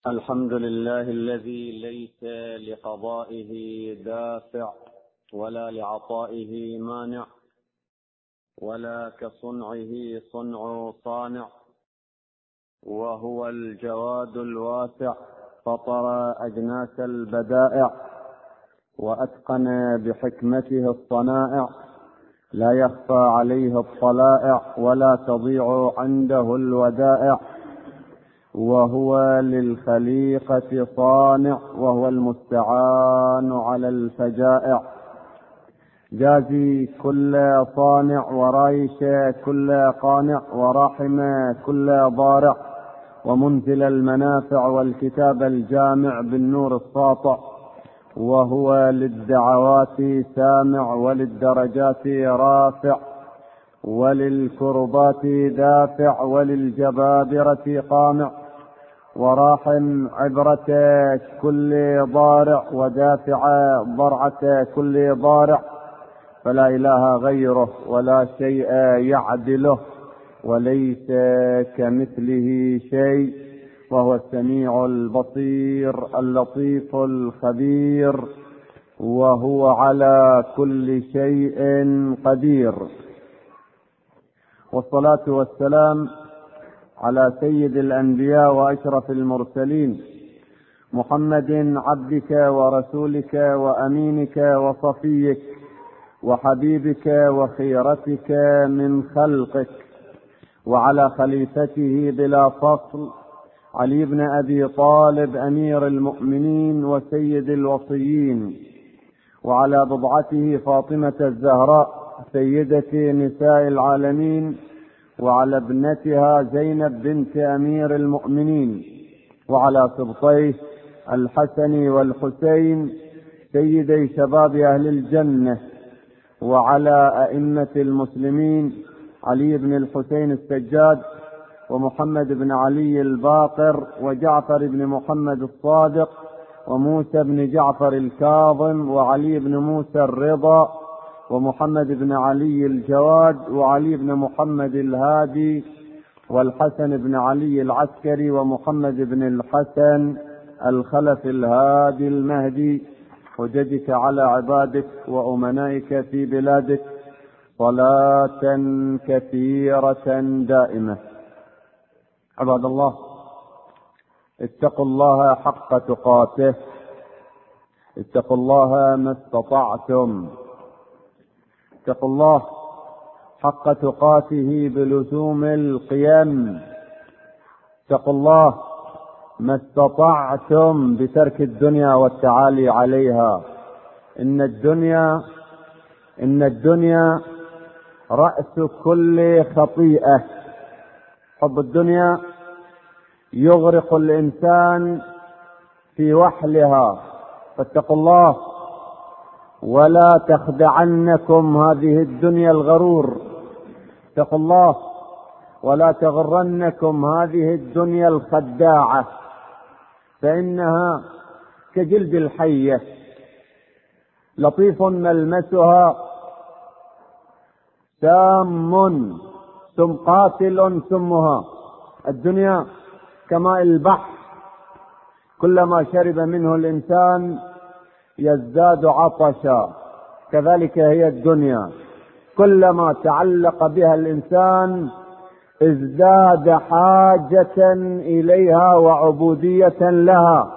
الحمد لله الذي ليس لقضائه دافع ولا لعطائه مانع، ولا كصنعه صنع صانع، وهو الجواد الواسع، فطر أجناس البدائع وأتقن بحكمته الصنائع، لا يخفى عليه الطلائع ولا تضيع عنده الودائع، وهو للخليقة صانع، وهو المستعان على الفجائع، جازي كل صانع ورايش كل قانع، وراحم كل ضارع، ومنزل المنافع والكتاب الجامع بالنور الساطع، وهو للدعوات سامع وللدرجات رافع وللكربات دافع وللجبابرة قامع، وراحم عبرة كل ضارع ودافع ضرعة كل ضارع، فلا إله غيره ولا شيء يعدله وليس كمثله شيء، وهو السميع البصير اللطيف الخبير، وهو على كل شيء قدير. والصلاة والسلام على سيد الأنبياء وأشرف المرسلين، محمد عبدك ورسولك وأمينك وصفيك وحبيبك وخيرتك من خلقك، وعلى خليفته بلا فصل علي بن أبي طالب أمير المؤمنين وسيد الوصيين، وعلى بضعته فاطمة الزهراء سيدة نساء العالمين، وعلى ابنتها زينب بنت أمير المؤمنين، وعلى سبطيه الحسن والحسين سيدي شباب أهل الجنة، وعلى أئمة المسلمين علي بن الحسين السجاد، ومحمد بن علي الباقر، وجعفر بن محمد الصادق، وموسى بن جعفر الكاظم، وعلي بن موسى الرضا، ومحمد بن علي الجواد، وعلي بن محمد الهادي، والحسن بن علي العسكري، ومحمد بن الحسن الخلف الهادي المهدي، حججك على عبادك وأمنائك في بلادك، صلاة كثيرة دائمة. عباد الله، اتقوا الله حق تقاته، اتقوا الله ما استطعتم، اتقوا الله حق تقاته بلزوم القيم، اتقوا الله ما استطعتم بترك الدنيا والتعالي عليها. إن الدنيا رأس كل خطيئة. حب الدنيا يغرق الإنسان في وحلها، فاتقوا الله ولا تخدعنكم هذه الدنيا الغرور، اتقوا الله ولا تغرنكم هذه الدنيا الخداعة، فإنها كجلد الحية لطيف ملمسها سام قاتل سمها. الدنيا كماء البحر، كلما شرب منه الإنسان يزداد عطشا، كذلك هي الدنيا، كلما تعلق بها الإنسان ازداد حاجة إليها وعبودية لها،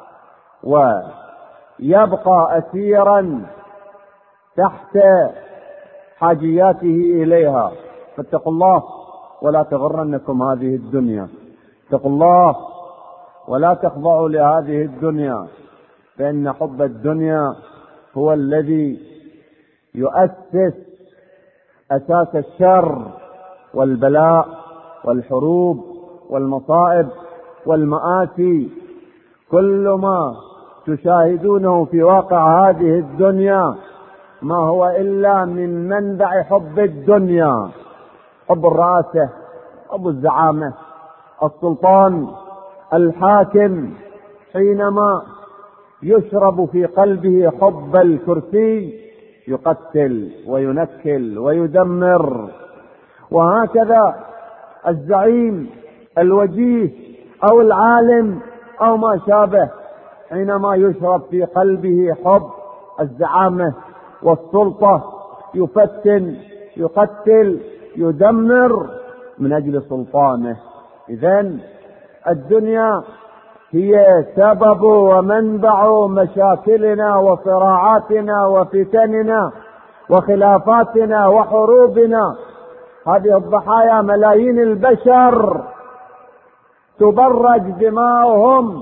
ويبقى أسيرا تحت حاجياته إليها. فاتقوا الله ولا تغرنكم هذه الدنيا، اتقوا الله ولا تخضعوا لهذه الدنيا، فإن حب الدنيا هو الذي يؤسس أساس الشر والبلاء والحروب والمصائب والمآسي. كل ما تشاهدونه في واقع هذه الدنيا ما هو إلا من منبع حب الدنيا، حب الرئاسة، حب الزعامة، السلطان، الحاكم. حينما يشرب في قلبه حب الكرسي يقتل وينكل ويدمر. وهكذا الزعيم الوجيه أو العالم أو ما شابه، حينما يشرب في قلبه حب الزعامة والسلطة يفتن، يقتل، يدمر من أجل سلطانه. إذن الدنيا هي سبب ومنبع مشاكلنا وصراعاتنا وفتننا وخلافاتنا وحروبنا. هذه الضحايا ملايين البشر تبرج دماؤهم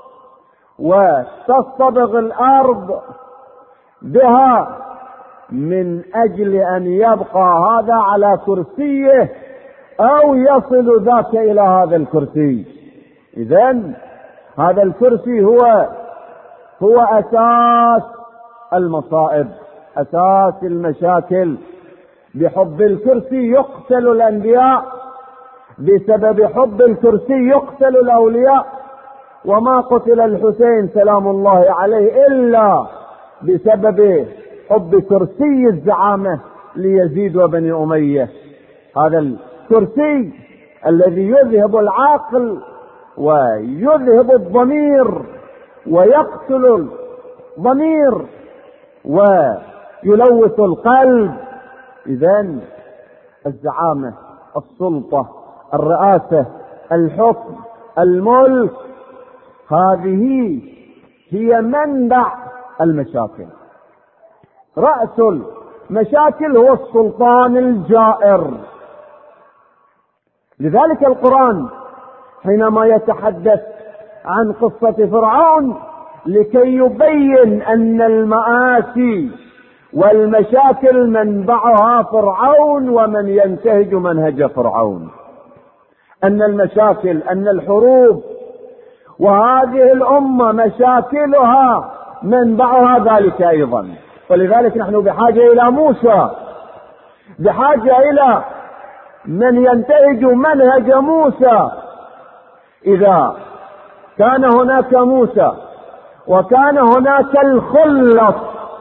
وتصطبغ الأرض بها من أجل أن يبقى هذا على كرسيه أو يصل ذاك إلى هذا الكرسي. إذن هذا الكرسي هو أساس المصائب، أساس المشاكل. بحب الكرسي يقتل الأنبياء، بسبب حب الكرسي يقتل الأولياء. وما قتل الحسين سلام الله عليه إلا بسبب حب كرسي الزعامة ليزيد وبني أمية. هذا الكرسي الذي يذهب العقل ويذهب الضمير ويقتل الضمير ويلوث القلب. إذن الزعامة، السلطة، الرئاسة، الحكم، الملك، هذه هي منبع المشاكل. رأس المشاكل هو السلطان الجائر. لذلك القرآن حينما يتحدث عن قصة فرعون لكي يبين أن المآسي والمشاكل منبعها فرعون ومن ينتهج منهج فرعون، أن المشاكل، أن الحروب وهذه الأمة مشاكلها منبعها ذلك أيضا. ولذلك نحن بحاجة إلى موسى، بحاجة إلى من ينتهج منهج موسى. إذا كان هناك موسى وكان هناك الخلص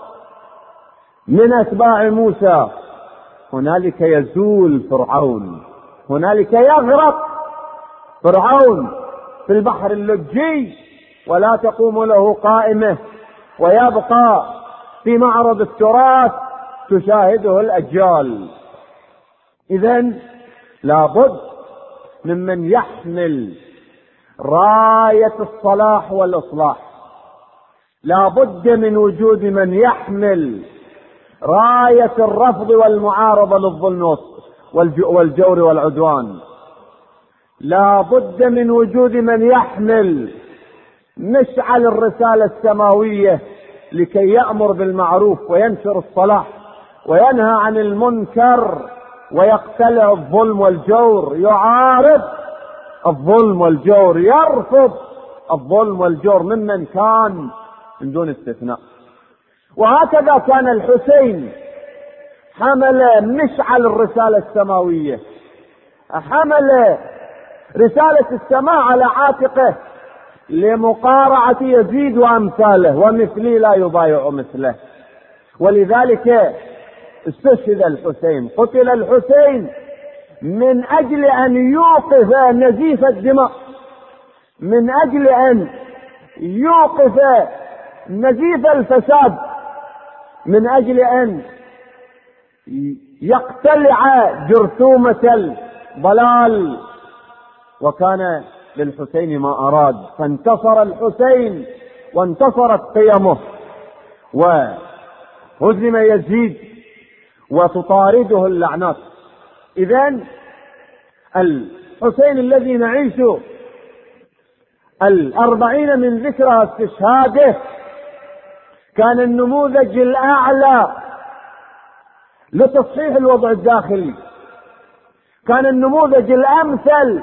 من أتباع موسى، هنالك يزول فرعون، هنالك يغرق فرعون في البحر اللجي ولا تقوم له قائمة، ويبقى في معرض التراث تشاهده الأجيال. إذن لابد ممن يحمل راية الصلاح والإصلاح، لابد من وجود من يحمل راية الرفض والمعارضة للظلم والجور والعدوان، لابد من وجود من يحمل مشعل الرسالة السماوية لكي يأمر بالمعروف وينشر الصلاح وينهى عن المنكر ويقتلع الظلم والجور، يعارض الظلم والجور، يرفض الظلم والجور ممن كان من دون استثناء. وهكذا كان الحسين حمل مشعل الرسالة السماوية، حمل رسالة السماء على عاتقه لمقارعة يزيد وأمثاله، ومثلي لا يبايع مثله. ولذلك استشهد الحسين، قتل الحسين من أجل أن يوقف نزيف الدماء، من أجل أن يوقف نزيف الفساد، من أجل أن يقتلع جرثومة الضلال. وكان للحسين ما أراد، فانتصر الحسين وانتصرت قيمه، وهزم يزيد وتطارده اللعنات. إذن الحسين الذي نعيش 40 من ذكرى استشهاده كان النموذج الأعلى لتصحيح الوضع الداخلي، كان النموذج الأمثل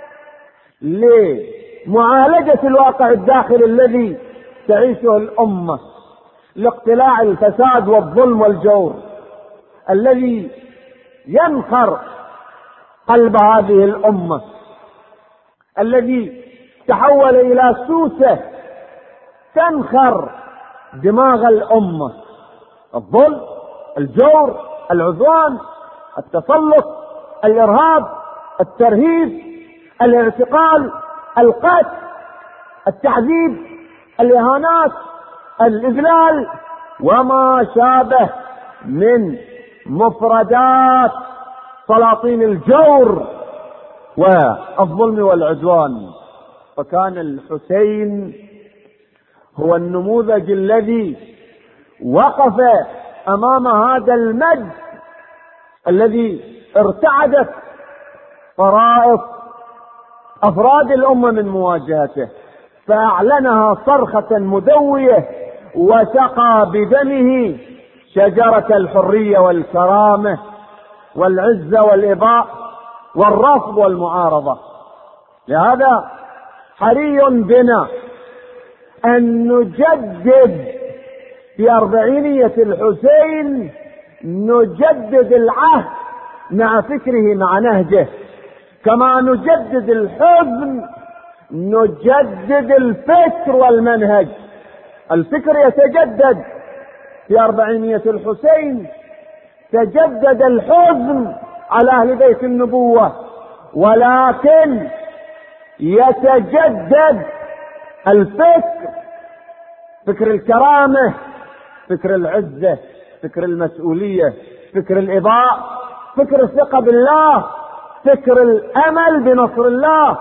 لمعالجة الواقع الداخلي الذي تعيشه الأمة، لاقتلاع الفساد والظلم والجور الذي ينخر قلب هذه الأمة، الذي تحول إلى سوسة تنخر دماغ الأمة. الظلم، الجور، العدوان، التسلط، الإرهاب، الترهيب، الاعتقال، القتل، التعذيب، الإهانات، الإذلال، وما شابه من مفردات سلاطين الجور والظلم والعدوان. فكان الحسين هو النموذج الذي وقف أمام هذا المجد الذي ارتعدت فرائص أفراد الأمة من مواجهته، فأعلنها صرخة مدوية وسقى بدمه شجرة الحرية والكرامة والعزة والإباء والرفض والمعارضة. لهذا حري بنا أن نجدد في 40 الحسين، نجدد العهد مع فكره مع نهجه، كما نجدد الحزن نجدد الفكر والمنهج. الفكر يتجدد في 40 الحسين، تجدد الحزن على أهل بيت النبوة، ولكن يتجدد الفكر، فكر الكرامة، فكر العزة، فكر المسؤولية، فكر الإباء، فكر الثقة بالله، فكر الأمل بنصر الله.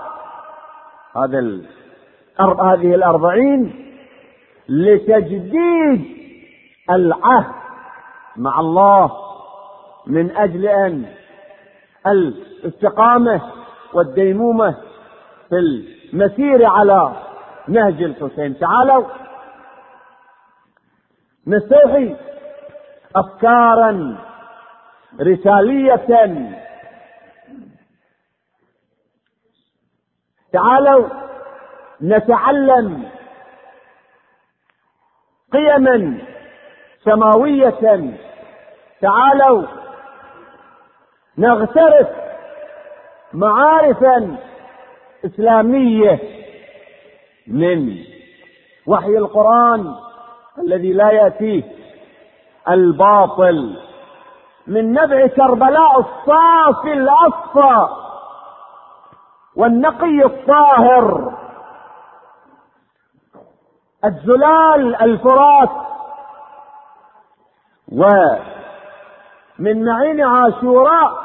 هذه 40 لتجديد العهد مع الله من أجل أن الاستقامة والديمومة في المسير على نهج الحسين. تعالوا نستوحي أفكارا رسالية، تعالوا نتعلم قيما سماوية، تعالوا نغترف معارفا إسلامية من وحي القرآن الذي لا يأتيه الباطل، من نبع كربلاء الصافي الأصفى والنقي الطاهر، الزلال الفرات، ومن معين عاشوراء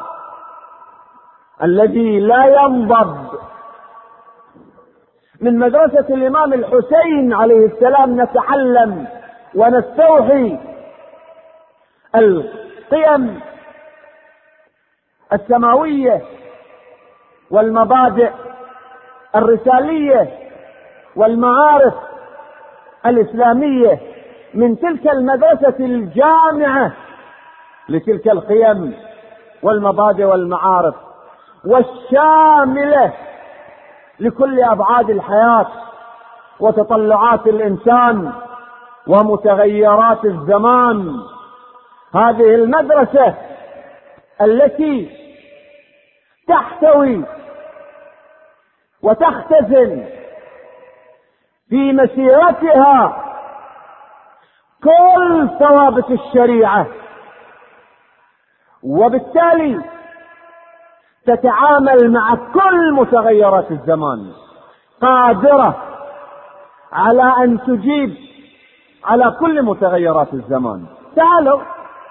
الذي لا ينضب. من مدرسة الإمام الحسين عليه السلام نتعلم ونستوحي القيم السماوية والمبادئ الرسالية والمعارف الإسلامية من تلك المدرسة الجامعة لتلك القيم والمبادئ والمعارف، والشاملة لكل أبعاد الحياة وتطلعات الإنسان ومتغيرات الزمان. هذه المدرسة التي تحتوي وتختزن في مسيرتها كل ثوابت الشريعة، وبالتالي تتعامل مع كل متغيرات الزمان، قادرة على أن تجيب على كل متغيرات الزمان. تعالوا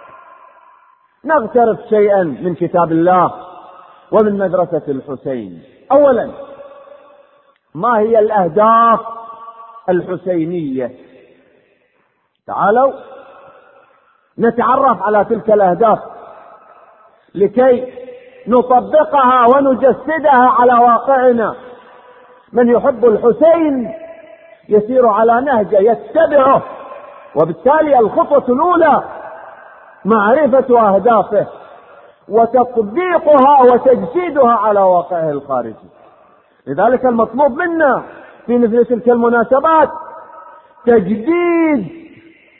نغترف شيئا من كتاب الله ومن مدرسة الحسين. أولا، ما هي الأهداف الحسينية؟ تعالوا نتعرف على تلك الأهداف لكي نطبقها ونجسدها على واقعنا. من يحب الحسين يسير على نهجه، يتبعه، وبالتالي الخطوة الأولى معرفة أهدافه وتطبيقها وتجسيدها على واقعه الخارجي. لذلك المطلوب منا في مثل تلك المناسبات تجديد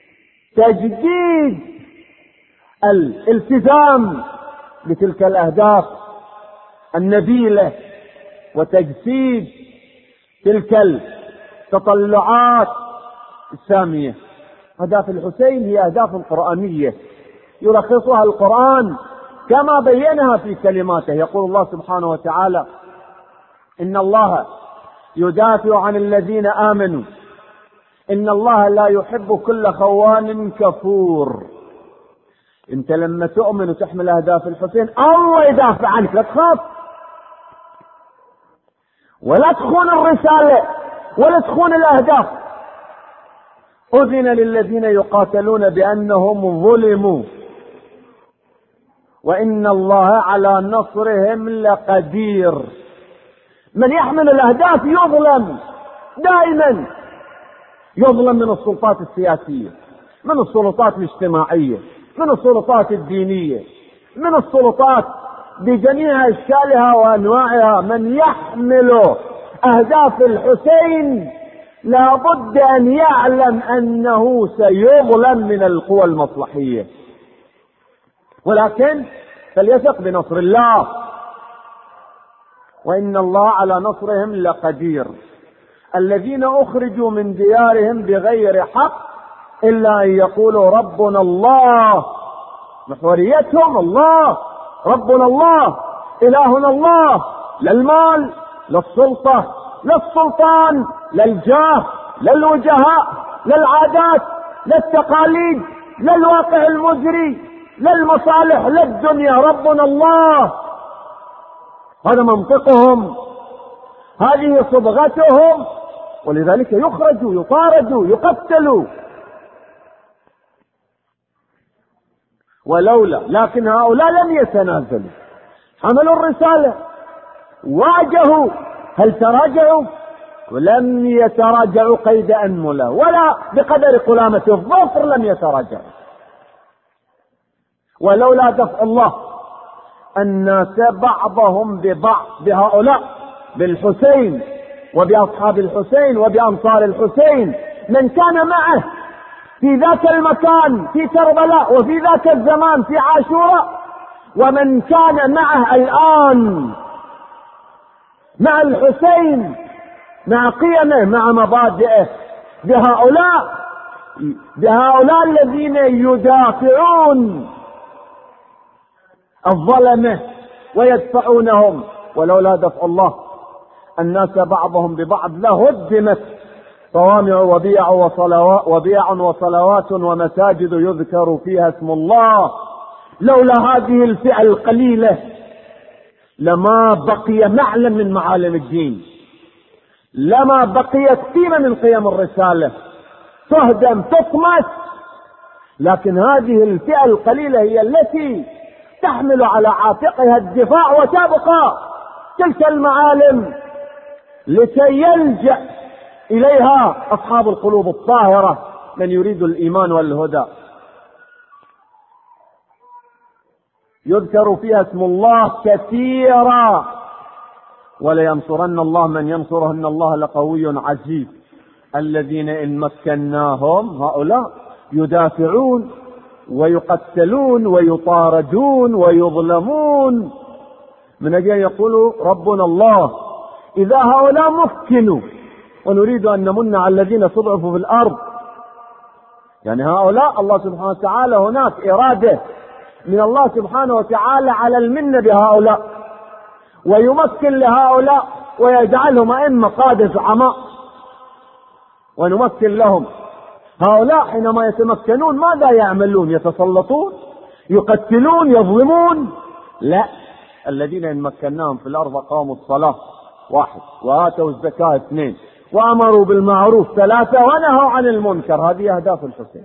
الالتزام بتلك الأهداف النبيلة، وتجسيد تلك التطلعات السامية. أهداف الحسين هي أهداف قرآنية يلخصها القرآن كما بينها في كلماته. يقول الله سبحانه وتعالى: إن الله يدافع عن الذين آمنوا. إن الله لا يحب كل خوان كفور. انت لما تؤمن وتحمل أهداف الحسين الله يدافع عنك، لا تخاف ولا تخون الرسالة ولا تخون الأهداف. أذن للذين يقاتلون بأنهم ظلموا وإن الله على نصرهم لقدير. من يحمل الأهداف يظلم دائما، يظلم من السلطات السياسية، من السلطات الاجتماعية، من السلطات الدينية، من السلطات بجميع أشكالها وأنواعها. من يحمل أهداف الحسين لا بد أن يعلم أنه سيظلم من القوى المصلحية، ولكن فليثق بنصر الله، وإن الله على نصرهم لقدير. الذين أخرجوا من ديارهم بغير حق إلا أن يقولوا ربنا الله. محوريتهم الله، ربنا الله، إلهنا الله، لا المال، لا السلطة، لا السلطان، لا الجاه، لا الوجهاء، لا العادات، لا التقاليد، لا الواقع المجري، لا المصالح، لا الدنيا، ربنا الله. هذا منطقهم، هذه صبغتهم، ولذلك يخرجوا يطاردوا يقتلوا. ولولا لكن هؤلاء لم يتنازلوا، حملوا الرسالة، واجهوا. هل تراجعوا؟ ولم يتراجعوا قيد أنملة ولا بقدر قلامة الظفر، لم يتراجعوا. ولولا دفع الله الناس بعضهم ببعض بهؤلاء، بالحسين وبأصحاب الحسين وبأنصار الحسين، من كان معه في ذاك المكان في كربلاء وفي ذاك الزمان في عاشوراء، ومن كان معه الآن مع الحسين، مع قيمه، مع مبادئه، بهؤلاء الذين يدافعون الظلمة ويدفعونهم. ولولا دفع الله الناس بعضهم ببعض لهدمت صوامع وبيع وصلوات ومساجد يذكر فيها اسم الله. لولا هذه الفئة القليلة لما بقي معلم من معالم الدين، لما بقيت قيمة من قيم الرسالة، تهدم تطمس. لكن هذه الفئة القليلة هي التي تحمل على عاتقها الدفاع، وتبقى تلك المعالم لكي يلجأ إليها أصحاب القلوب الطاهرة من يريد الإيمان والهدى. يذكر فيها اسم الله كثيرا، ولينصرن الله من ينصره إن الله لقوي عزيز. الذين إن مكناهم هؤلاء يدافعون ويقتلون ويطاردون ويظلمون من أجل يقولوا ربنا الله. إذا هؤلاء مكنوا ونريد أن نمن على الذين استضعفوا في الأرض، يعني هؤلاء الله سبحانه وتعالى هناك إرادة من الله سبحانه وتعالى على المنة بهؤلاء، ويمكن لهؤلاء ويجعلهم أئمة قادة زعماء ونمكن لهم. هؤلاء حينما يتمكنون ماذا يعملون؟ يتسلطون، يقتلون، يظلمون؟ لا، الذين إن مكناهم في الأرض قاموا الصلاة 1 وآتوا الزكاة 2 وأمروا بالمعروف 3 ونهوا عن المنكر. هذه أهداف الحسين.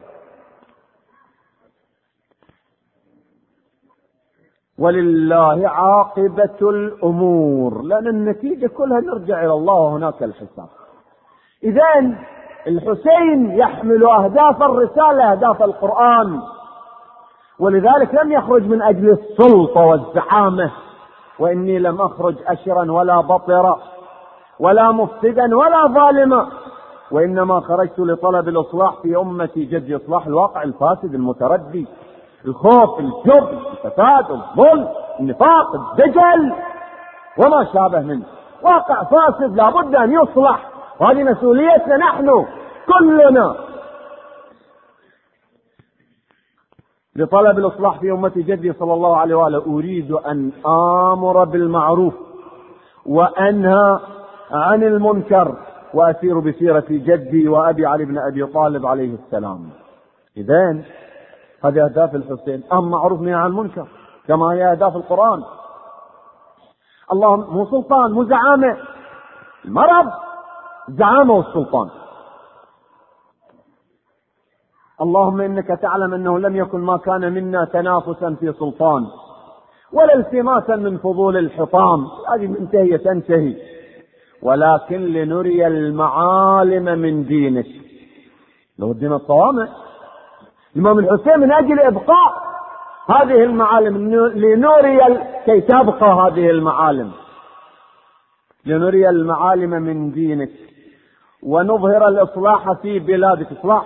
ولله عاقبة الأمور، لأن النتيجة كلها نرجع إلى الله وهناك الحساب. إذن الحسين يحمل أهداف الرسالة، أهداف القرآن، ولذلك لم يخرج من أجل السلطة والزعامة. وإني لم أخرج أشرا ولا بطرا ولا مفسدا ولا ظالما، وإنما خرجت لطلب الإصلاح في أمتي جد إصلاح الواقع الفاسد المتردي، الخوف، الجبن، الفساد، الظلم، النفاق، الدجل وما شابه منه. واقع فاسد لا بد أن يصلح، وهذه مسؤوليتنا نحن كلنا. لطلب الإصلاح في أمة جدي صلى الله عليه وآله أريد أن آمر بالمعروف وأنهى عن المنكر وأسير بسيرة جدي وأبي علي بن أبي طالب عليه السلام. إذن هذه أهداف الحسين. معروف نهي عن المنكر كما هي أهداف القرآن. اللهم مو سلطان، مو زعامة، المرض زعامة والسلطان. اللهم إنك تعلم أنه لم يكن ما كان منا تنافسا في سلطان ولا التماسا من فضول الحطام، هذه منتهية تنتهي، ولكن لنري المعالم من دينك. لو الدين الطوامع الإمام الحسين من أجل إبقاء هذه المعالم، لنري كي تبقى هذه المعالم، لنري المعالم من دينك ونظهر الإصلاح في بلادك، إصلاح،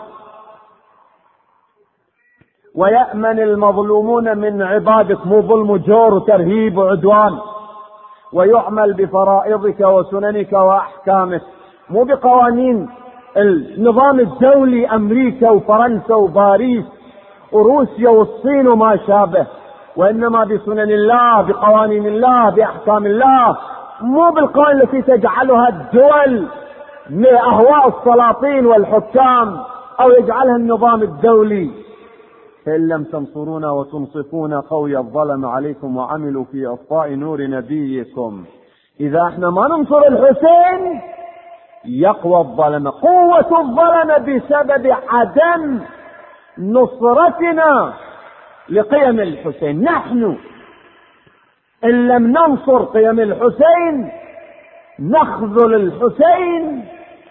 ويأمن المظلومون من عبادك، مو ظلم وجور وترهيب وعدوان، ويعمل بفرائضك وسننك وأحكامك، مو بقوانين النظام الدولي أمريكا وفرنسا وباريس وروسيا والصين وما شابه، وإنما بسنن الله، بقوانين الله، بأحكام الله، مو بالقوانين التي تجعلها الدول لأهواء السلاطين والحكام أو يجعلها النظام الدولي. فإن لم تنصرونا وتنصفونا قوي الظلم عليكم وعملوا في إطفاء نور نبيكم. إذا احنا ما ننصر الحسين يقوى الظلم. قوة الظلم بسبب عدم نصرتنا لقيم الحسين. نحن إن لم ننصر قيم الحسين نخذل الحسين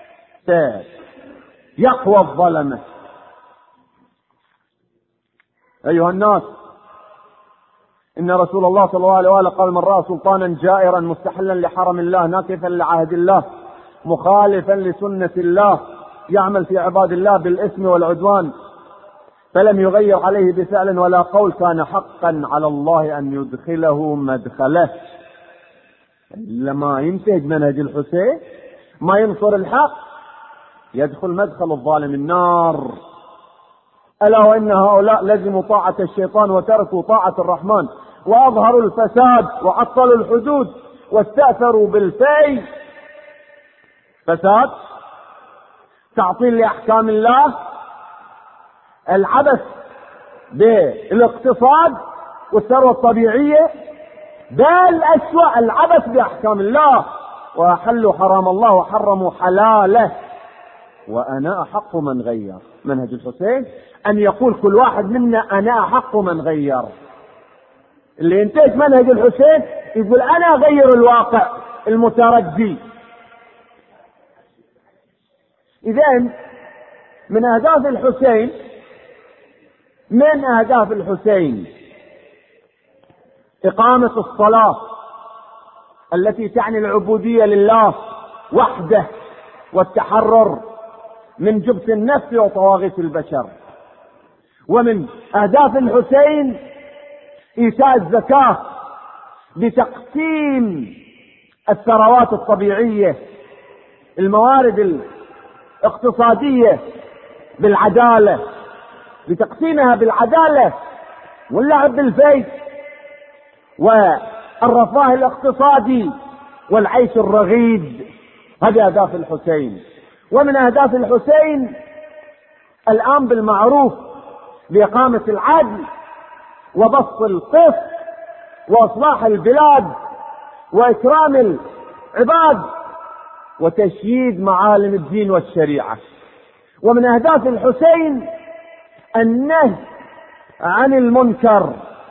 يقوى الظلم. أيها الناس، إن رسول الله صلى الله عليه وآله قال: من رأى سلطانا جائرا مستحلا لحرم الله ناكثا لعهد الله مخالفا لسنة الله يعمل في عباد الله بالإثم والعدوان فلم يغير عليه بفعل ولا قول كان حقا على الله أن يدخله مدخله. لما ينتهج منهج الحسين، ما ينصر الحق، يدخل مدخل الظالم النار. ألا وإن هؤلاء لزموا طاعة الشيطان وتركوا طاعة الرحمن وأظهروا الفساد وعطلوا الحدود واستأثروا بالفي. فساد، تعطيل لأحكام الله، العبث بالاقتصاد والثروة الطبيعية، بل أسوأ العبث بأحكام الله، وأحلوا حرام الله وحرموا حلاله. وأنا أحق من غير. منهج الحسين أن يقول كل واحد منا أنا أحق من غير. اللي ينتهج منهج الحسين يقول أنا أغير الواقع المتردي. إذن من أهداف الحسين إقامة الصلاة التي تعني العبودية لله وحده والتحرر من جبت النفس وطواغيت البشر. ومن أهداف الحسين إيتاء الزكاة بتقسيم الثروات الطبيعية، الموارد الاقتصادية بالعدالة، بتقسيمها بالعدالة واللعب بالفيء والرفاه الاقتصادي والعيش الرغيد. هذه أهداف الحسين. ومن أهداف الحسين الآن بالمعروف بإقامة العدل وبسط القسط وإصلاح البلاد وإكرام العباد وتشييد معالم الدين والشريعة. ومن أهداف الحسين النهي عن المنكر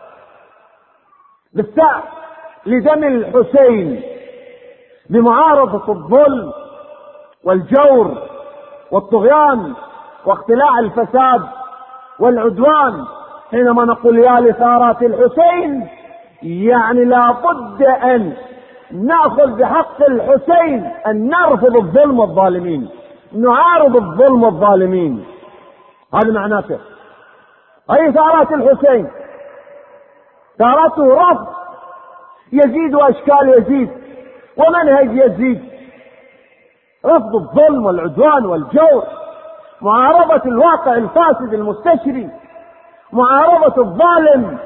بالسعي لدم الحسين بمعارضة الظلم والجور والطغيان واختلاع الفساد والعدوان. حينما نقول يا لثارات الحسين يعني لا بد أن نأخذ بحق الحسين أن نرفض الظلم والظالمين، نعارض الظلم والظالمين. هذا معناته. أي ثارات الحسين؟ ثارته رفض يزيد وأشكال يزيد ومنهج يزيد، رفض الظلم والعدوان والجور، معارضة الواقع الفاسد المستشري، معارضة الظالم،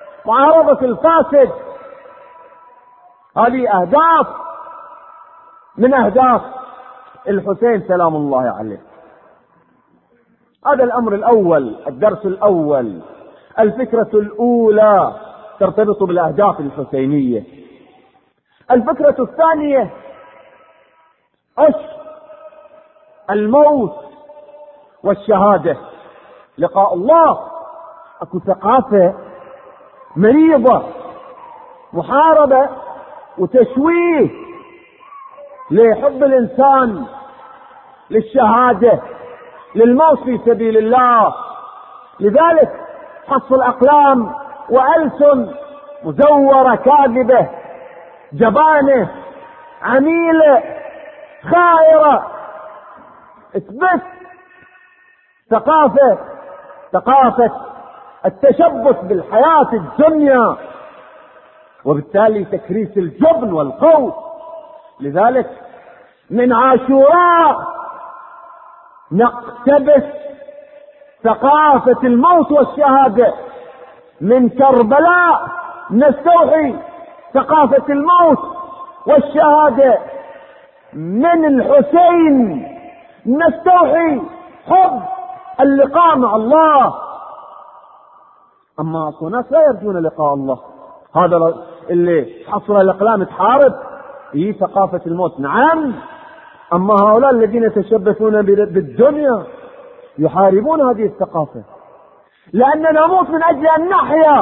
معارضة الفاسد. هذه أهداف من أهداف الحسين سلام الله عليه. هذا الأمر الأول، الدرس الأول، الفكرة الأولى ترتبط بالأهداف الحسينية. الفكرة الثانية عشق الموت والشهادة، لقاء الله. اكو ثقافة مريضة، محاربة وتشويه لحب الإنسان للشهادة، للموت في سبيل الله. لذلك حصل أقلام وألسن مزورة كاذبة جبانة عميلة خائرة اثبت ثقافة التشبث بالحياة الدنيا، وبالتالي تكريس الجبن والخوف. لذلك من عاشوراء نقتبس ثقافة الموت والشهادة، من كربلاء نستوحي ثقافة الموت والشهادة، من الحسين نستوحي حب اللقاء مع الله. أما ناس لا يرجون لقاء الله، هذا اللي حصل الأقلام تحارب هي ثقافة الموت، نعم. أما هؤلاء الذين يتشبثون بالدنيا يحاربون هذه الثقافة، لأننا نموت من أجل أن نحيا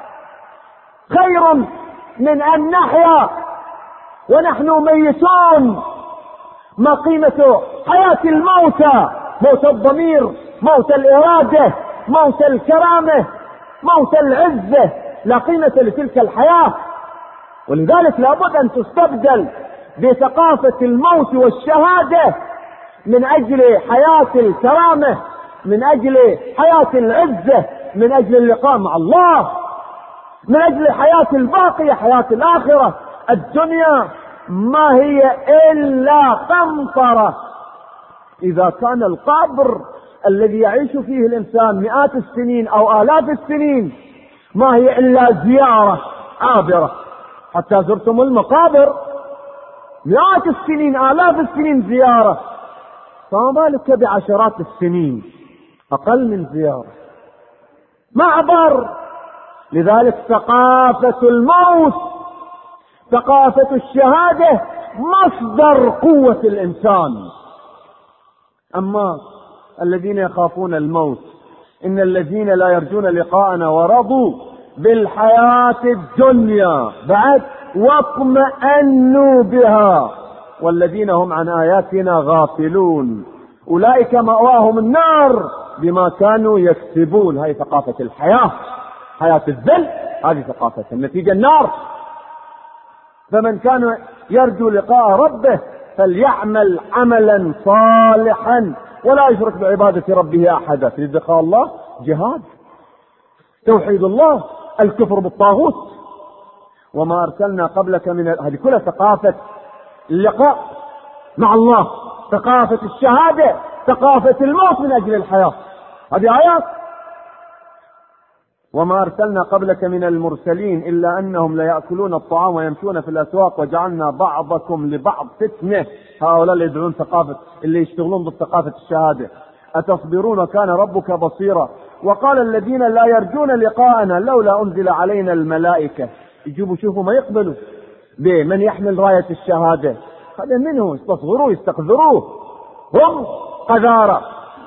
خير من أن نحيا ونحن ميتون. ما قيمة حياة الموتى؟ موت الضمير، موت الإرادة، موت الكرامة، موت العزة، لا قيمة لتلك الحياة. ولذلك لابد أن تستبدل بثقافة الموت والشهادة من أجل حياة الكرامة، من أجل حياة العزة، من أجل اللقاء مع الله، من أجل حياة الباقية، حياة الآخرة. الدنيا ما هي إلا قنطرة. إذا كان القبر الذي يعيش فيه الإنسان مئات السنين أو آلاف السنين ما هي إلا زيارة عابرة، حتى زرتم المقابر مئات السنين آلاف السنين زيارة، فما بالك بعشرات السنين أقل من زيارة، معبر. لذلك ثقافة الموت، ثقافة الشهادة مصدر قوة الإنسان. أما الذين يخافون الموت، إن الذين لا يرجون لقاءنا ورضوا بالحياة الدنيا بعد واطمأنوا بها والذين هم عن آياتنا غافلون أولئك مأواهم النار بما كانوا يكسبون. هذه ثقافة الحياة، حياة الذل، هذه ثقافة النتيجة النار. فمن كان يرجو لقاء ربه فليعمل عملا صالحا ولا يشرك بعبادة ربه أحدا. في لقاء الله جهاد، توحيد الله، الكفر بالطاغوت. وما أرسلنا قبلك من هذه كلها ثقافة اللقاء مع الله، ثقافة الشهادة، ثقافة الموت من أجل الحياة. هذه آيات. وما أرسلنا قبلك من المرسلين إلا أنهم لا يأكلون الطعام ويمشون في الأسواق وجعلنا بعضكم لبعض فتنة. هؤلاء اللي يدعون ثقافة، اللي يشتغلون بالثقافة الشهادة. أتصبرون وكان ربك بصيرا. وقال الذين لا يرجون لقاءنا لولا أنزل علينا الملائكة. يجيبوا شوفوا ما يقبلوا بمن يحمل راية الشهادة. هذا منه يستصغروه يستقذروه، هم قذارة.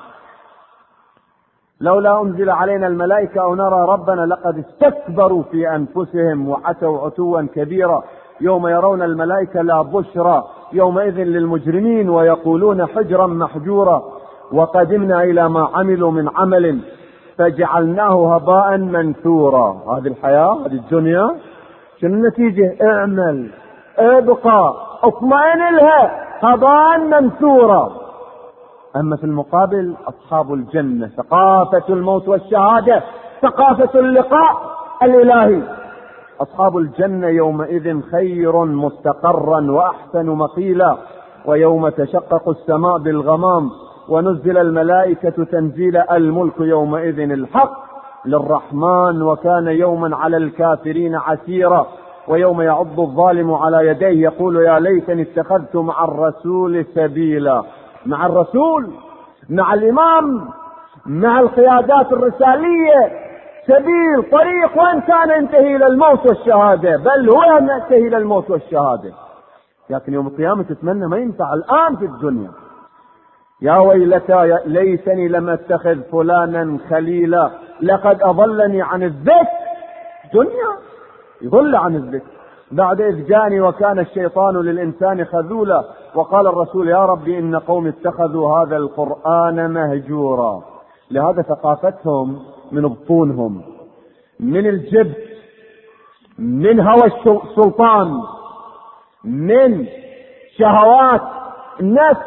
لولا أنزل علينا الملائكة أو نرى ربنا لقد استكبروا في أنفسهم وعتوا عتوا كبيرا. يوم يرون الملائكة لا بشرى يومئذ للمجرمين ويقولون حجرا محجورا. وقدمنا إلى ما عملوا من عمل فجعلناه هباء منثورا. هذه الحياة، هذه الدنيا، شنو النتيجة؟ اعمل، ابقى، اطمئن لها، هباء منثورا. أما في المقابل أصحاب الجنة ثقافة الموت والشهادة، ثقافة اللقاء الإلهي. أصحاب الجنة يومئذ خير مستقرا وأحسن مقيلا. ويوم تشقق السماء بالغمام ونزل الملائكة تنزيلا. الملك يومئذ الحق للرحمن وكان يوما على الكافرين عسيرا. ويوم يعض الظالم على يديه يقول يا ليتني اتخذت مع الرسول سبيلا. مع الرسول، مع الإمام، مع القيادات الرسالية سبيل، طريق، وإن كان ينتهي إلى الموت والشهادة، بل هو ينتهي إلى الموت والشهادة. لكن يوم القيامة تتمنى ما ينفع الآن في الدنيا. يا ويلتى ليتني لم اتخذ فلانا خليلا لقد أضلني عن الذكر. دنيا يضل عن الذكر بعد إذ جاني وكان الشيطان للإنسان خذولا. وقال الرسول يا ربي إن قوم اتخذوا هذا القرآن مهجورا. لهذا ثقافتهم من بطونهم، من الجبت، من هوى السلطان، من شهوات النفس،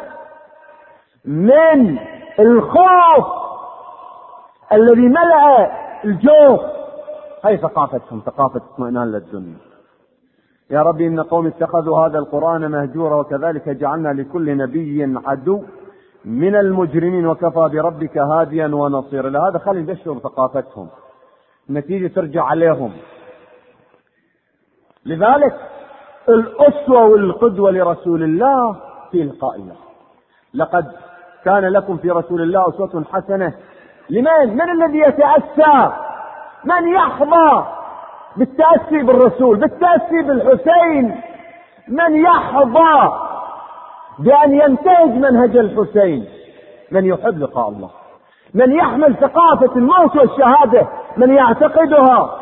من الخوف الذي ملأ الجوف. هي ثقافتهم، ثقافة اطمئنان للدنيا. يا ربي إن قوم اتخذوا هذا القرآن مهجورا وكذلك جعلنا لكل نبي عدو من المجرمين وكفى بربك هاديا ونصيرا. لهذا خلي نبشر ثقافتهم، النتيجة ترجع عليهم. لذلك الأسوة والقدوة لرسول الله في لقاء الله. لقد كان لكم في رسول الله أسوة حسنة لمن؟ من الذي يتأسى، من يحظى بالتأسي بالرسول، بالتأسي بالحسين، من يحظى بأن ينتهج منهج الحسين، من يحب لقاء الله، من يحمل ثقافة الموت والشهادة، من يعتقدها.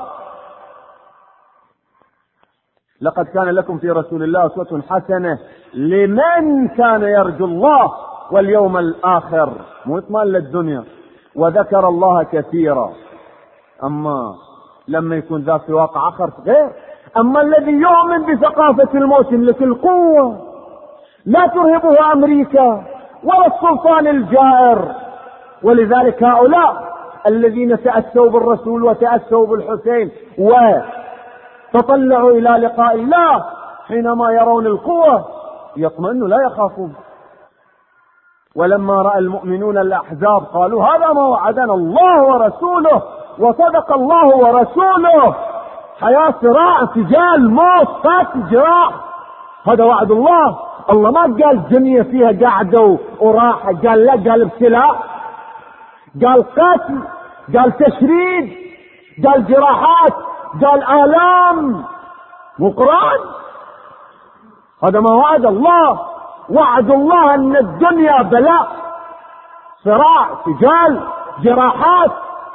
لقد كان لكم في رسول الله أسوة حسنة لمن كان يرجو الله واليوم الآخر، مو يطمئن للدنيا، وذكر الله كثيرا. أما لما يكون ذا في واقع آخر غير. أما الذي يؤمن بثقافة الموت يملك القوة، لا ترهبه أمريكا ولا السلطان الجائر. ولذلك هؤلاء الذين تأسوا بالرسول وتأسوا بالحسين وتطلعوا إلى لقاء الله حينما يرون القوة يطمئنوا لا يخافون. ولما رأى المؤمنون الأحزاب قالوا هذا ما وعدنا الله ورسوله وصدق الله ورسوله. حياة، صراع، سجال، موت، قتل، جراح، هذا وعد الله. الله ما قال الدنيا فيها قعدة وراحة، قال لا، قال ابتلاء، قال قتل، قال تشريد، قال جراحات، قال آلام. والقرآن هذا ما وعد الله. وعد الله أن الدنيا بلاء، صراع، سجال، جراحات.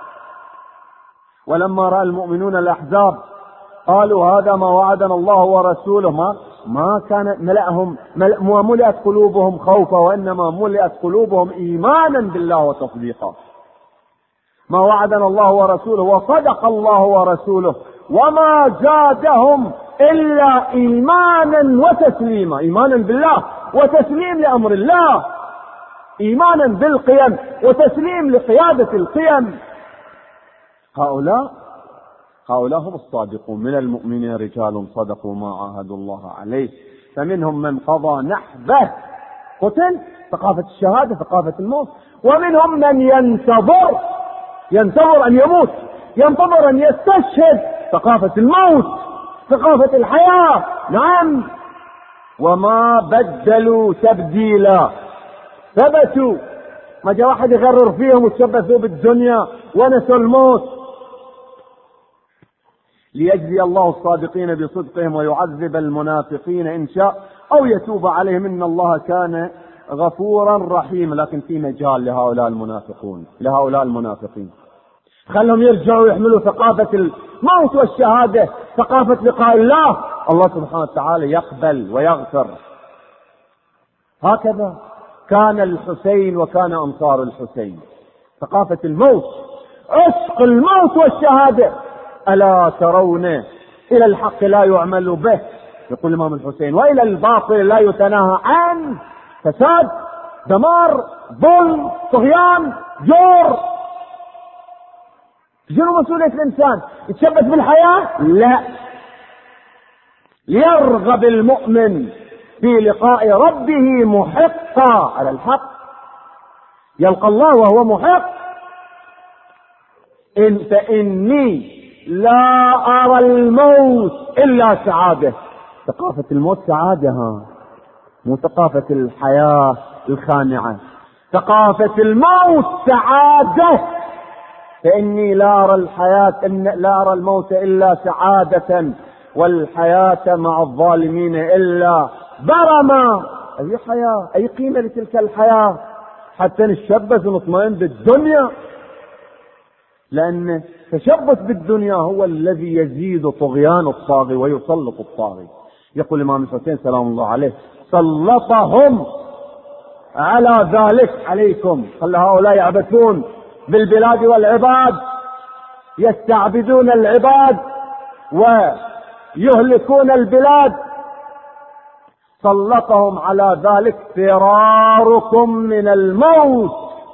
ولما رأى المؤمنون الأحزاب قالوا هذا ما وعدنا الله ورسوله. ما كان ملأت قلوبهم خوفا، وإنما ملأت قلوبهم إيمانا بالله وتصديقا. ما وعدنا الله ورسوله وصدق الله ورسوله وما زادهم إلا إيمانا وتسليما. إيمانا بالله وتسليم لأمر الله، إيمانا بالقيم وتسليم لقيادة القيم. هؤلاء هم الصادقون. من المؤمنين رجال صدقوا ما عاهدوا الله عليه فمنهم من قضى نحبه قتل، ثقافة الشهادة، ثقافة الموت. ومنهم من ينتظر أن يموت، ينتظر أن يستشهد، ثقافة الموت، ثقافة الحياة. نعم، وما بدلوا تبديلا، ثبتوا. ما جاء واحد يغرر فيهم وتشبثوا بالدنيا ونسوا الموت. ليجزي الله الصادقين بصدقهم ويعذب المنافقين إن شاء أو يتوب عليهم إن الله كان غفورا رحيما. لكن في مجال لهؤلاء المنافقين، خلهم يرجعوا يحملوا ثقافة الموت والشهادة، ثقافة لقاء الله. الله سبحانه وتعالى يقبل ويغفر. هكذا كان الحسين وكان أنصار الحسين، ثقافة الموت، عشق الموت والشهادة. ألا ترون إلى الحق لا يعمل به، يقول الإمام الحسين، وإلى الباطل لا يتناهى عنه. فساد، دمار، ظلم، طغيان، جور. شنو مسؤولية الإنسان؟ يتشبث بالحياة؟ لا. يرغب المؤمن في لقاء ربه محقا على الحق، يلقى الله وهو محق. فإني لا أرى الموت إلا سعادة. ثقافة الموت سعادة، مو ثقافة الحياة الخانعة. ثقافة الموت سعادة، فإني لا أرى الموت إلا سعادة، والحياة مع الظالمين إلا برما. أي حياة، أي قيمة لتلك الحياة حتى نتشبث ونطمئن بالدنيا؟ لأن التشبث بالدنيا هو الذي يزيد طغيان الطاغي ويسلط الطاغي. يقول الإمام الحسين سلام الله عليه: سلطهم على ذلك عليكم. خلى هؤلاء يعبثون بالبلاد والعباد، يستعبدون العباد ويهلكون البلاد. سلطهم على ذلك فراركم من الموت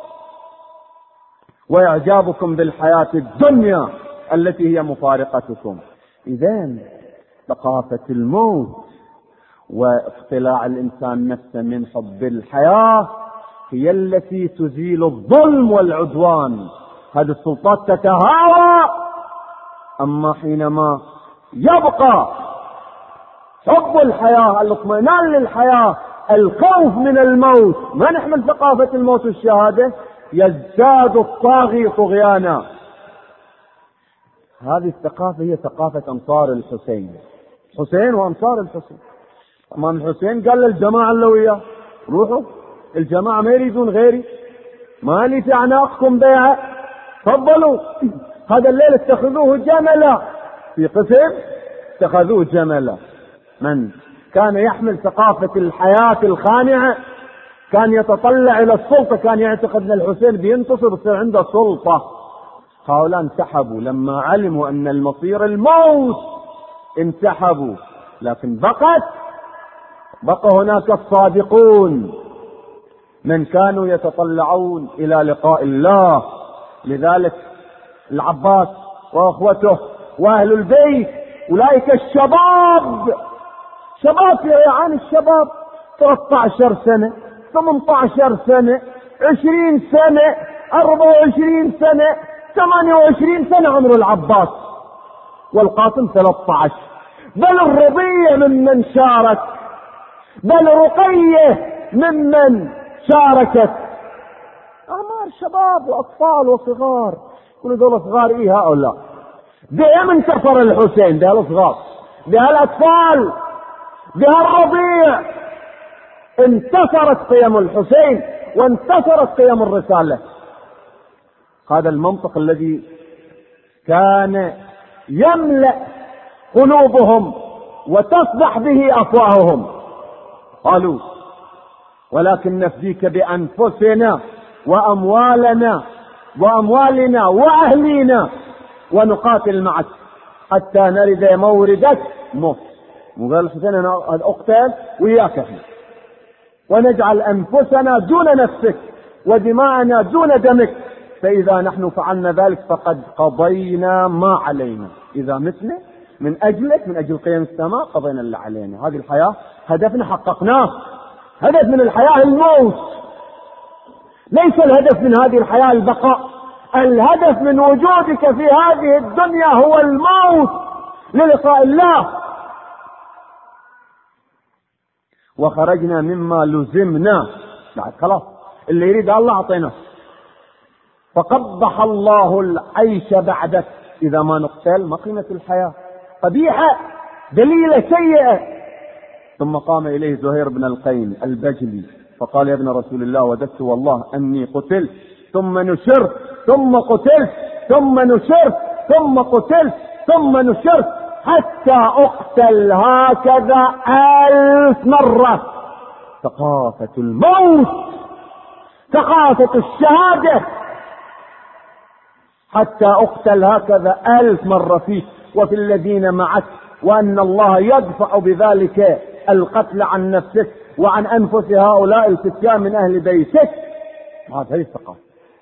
وإعجابكم بالحياة الدنيا التي هي مفارقتكم. إذن ثقافة الموت واقتلاع الإنسان نفسه من حب الحياة هي التي تزيل الظلم والعدوان. هذه السلطات تتهاوى. أما حينما يبقى حب الحياة، الاطمئنان للحياة، الخوف من الموت، ما نحمل ثقافة الموت والشهادة، يزداد الطاغي طغيانا. هذه الثقافة هي ثقافة أنصار الحسين. حسين وأنصار الحسين. أمام الحسين قال للجماعة اللي وياه: روحوا، الجماعة ما يريدون غيري، ما لي في أعناقكم بيعة، تفضلوا. هذا الليل اتخذوه جملا، في قسم اتخذوه جملا. من كان يحمل ثقافة الحياة الخانعة كان يتطلع إلى السلطة، كان يعتقد أن الحسين بينتصر يصير عنده سلطة. هؤلاء انسحبوا لما علموا أن المصير الموت، انسحبوا. لكن بقى هناك الصادقون من كانوا يتطلعون إلى لقاء الله. لذلك العباس وأخوته وأهل البيت، أولئك الشباب، شباب يعني الشباب 13 سنة، 18 سنة، 20 سنة، 24 سنة، 28 سنة عمر العباس، والقاسم 13. بل الربيع ممن شارك، بل رقية ممن شاركت. أعمار شباب وأطفال وصغار. كل دول صغار إيه هؤلاء؟ بهم انتصر الحسين، بها الصغار، بها الأطفال، بها الربيع. انتصرت قيم الحسين وانتصرت قيم الرسالة. هذا المنطق الذي كان يملأ قلوبهم وتصدح به أفواههم. قالوا: ولكن نفديك بأنفسنا وأموالنا وأهلينا ونقاتل معك حتى نرد موردك موت. وقال الحسين: أنا أقتل وياك احنا، ونجعل أنفسنا دون نفسك ودماءنا دون دمك، فإذا نحن فعلنا ذلك فقد قضينا ما علينا. إذا متنا من أجلك، من أجل قيم السماء، قضينا اللي علينا. هذه الحياة هدفنا حققناه. هدف من الحياة الموت، ليس الهدف من هذه الحياة البقاء. الهدف من وجودك في هذه الدنيا هو الموت للقاء الله. وخرجنا مما لزمنا. بعد خلاص اللي يريد الله أعطيناه. فقبح الله العيش بعدك. إذا ما نقتل ما قيمة الحياة؟ قبيحة، دليلة سيئة. ثم قام إليه زهير بن القين البجلي فقال: يا ابن رسول الله، وددت والله أني قتلت ثم نشرت ثم قتلت ثم نشرت ثم قتلت ثم نشرت حتى أقتل هكذا 1000 مرة. ثقافة الموت، ثقافة الشهادة، حتى أقتل هكذا 1000 مرة فيك وفي الذين معك، وأن الله يدفع بذلك القتل عن نفسك وعن أنفس هؤلاء الفتيان من أهل بيتك. هذه الثقافة.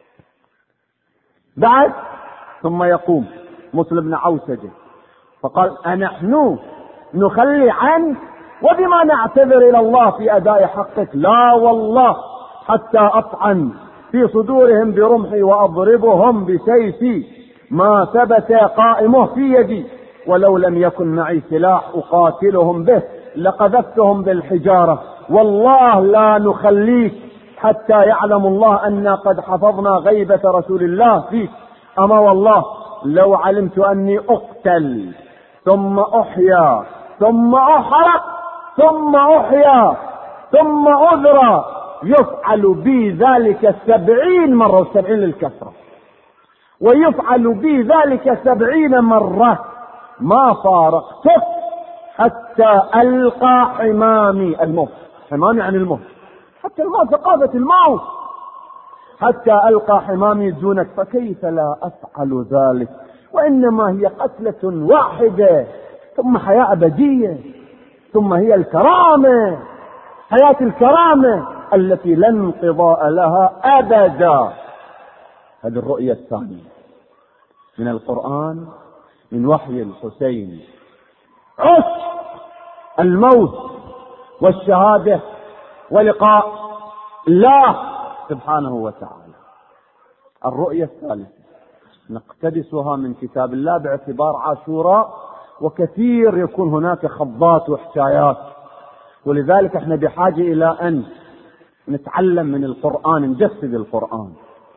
بعد ثم يقوم مسلم بن عوسجة فقال: أنحن نخلي عنك وبما نعتذر إلى الله في أداء حقك؟ لا والله، حتى أطعن في صدورهم برمحي وأضربهم بسيفي ما ثبت قائمه في يدي، ولو لم يكن معي سلاح أقاتلهم به لقذفتهم بالحجارة. والله لا نخليك حتى يعلم الله أن قد حفظنا غيبة رسول الله فيك. أما والله لو علمت أني أقتل ثم أحيا ثم أحرق ثم أحيا ثم أذرى يفعل بي ذلك 70 مرة، 70 للكثرة، ويفعل بي ذلك 70 مرة ما فارقتك حتى ألقى حمامي الموت. حمامي عن الموت، حتى الموت ثقافة الموت، حتى ألقى حمامي دونك. فكيف لا أفعل ذلك؟ وإنما هي قتلة واحدة، ثم حياة أبدية، ثم هي الكرامة، حياة الكرامة التي لا انقضاء لها أبدا. هذه الرؤية الثانية من القرآن، من وحي الحسين، عشق الموت والشهادة ولقاء الله سبحانه وتعالى. الرؤية الثالثة نقتبسها من كتاب الله باعتبار عاشوراء، وكثير يكون هناك خضات وحكايات، ولذلك احنا بحاجة إلى أن نتعلم من القرآن، نجسد القرآن.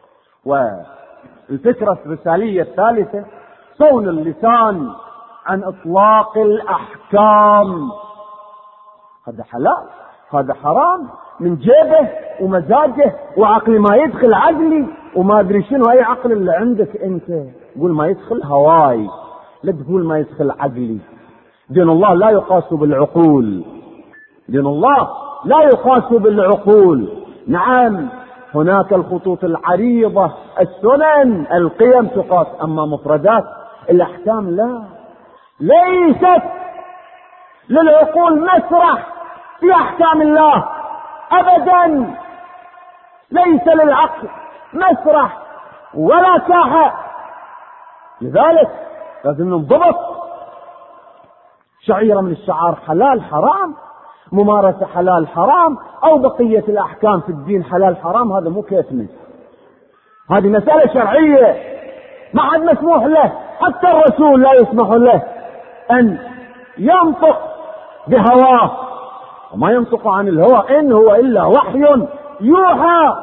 والفكرة الرسالية الثالثة صون اللسان عن إطلاق الأحكام. هذا حلال، هذا حرام، من جيبه ومزاجه وعقلي ما يدخل عقلي وما أدري شنو أي عقل اللي عندك أنت. قول ما يدخل هواي، لا تقول ما يدخل عقلي. دين الله لا يقاس بالعقول، دين الله لا يقاس بالعقول. نعم هناك الخطوط العريضة، السنن، القيم تقاس، أما مفردات الأحكام لا، ليست للعقول مسرح في أحكام الله أبدا، ليس للعقل مسرح ولا ساحة. لذلك لازم ننضبط. شعيرة من الشعار حلال حرام، ممارسة حلال حرام، أو بقية الأحكام في الدين حلال حرام، هذا مو كيفنا، هذه مسألة شرعية ما حد مسموح له، حتى الرسول لا يسمح له أن ينطق بهواه، وما ينطق عن الهوى إن هو إلا وحي يوحى.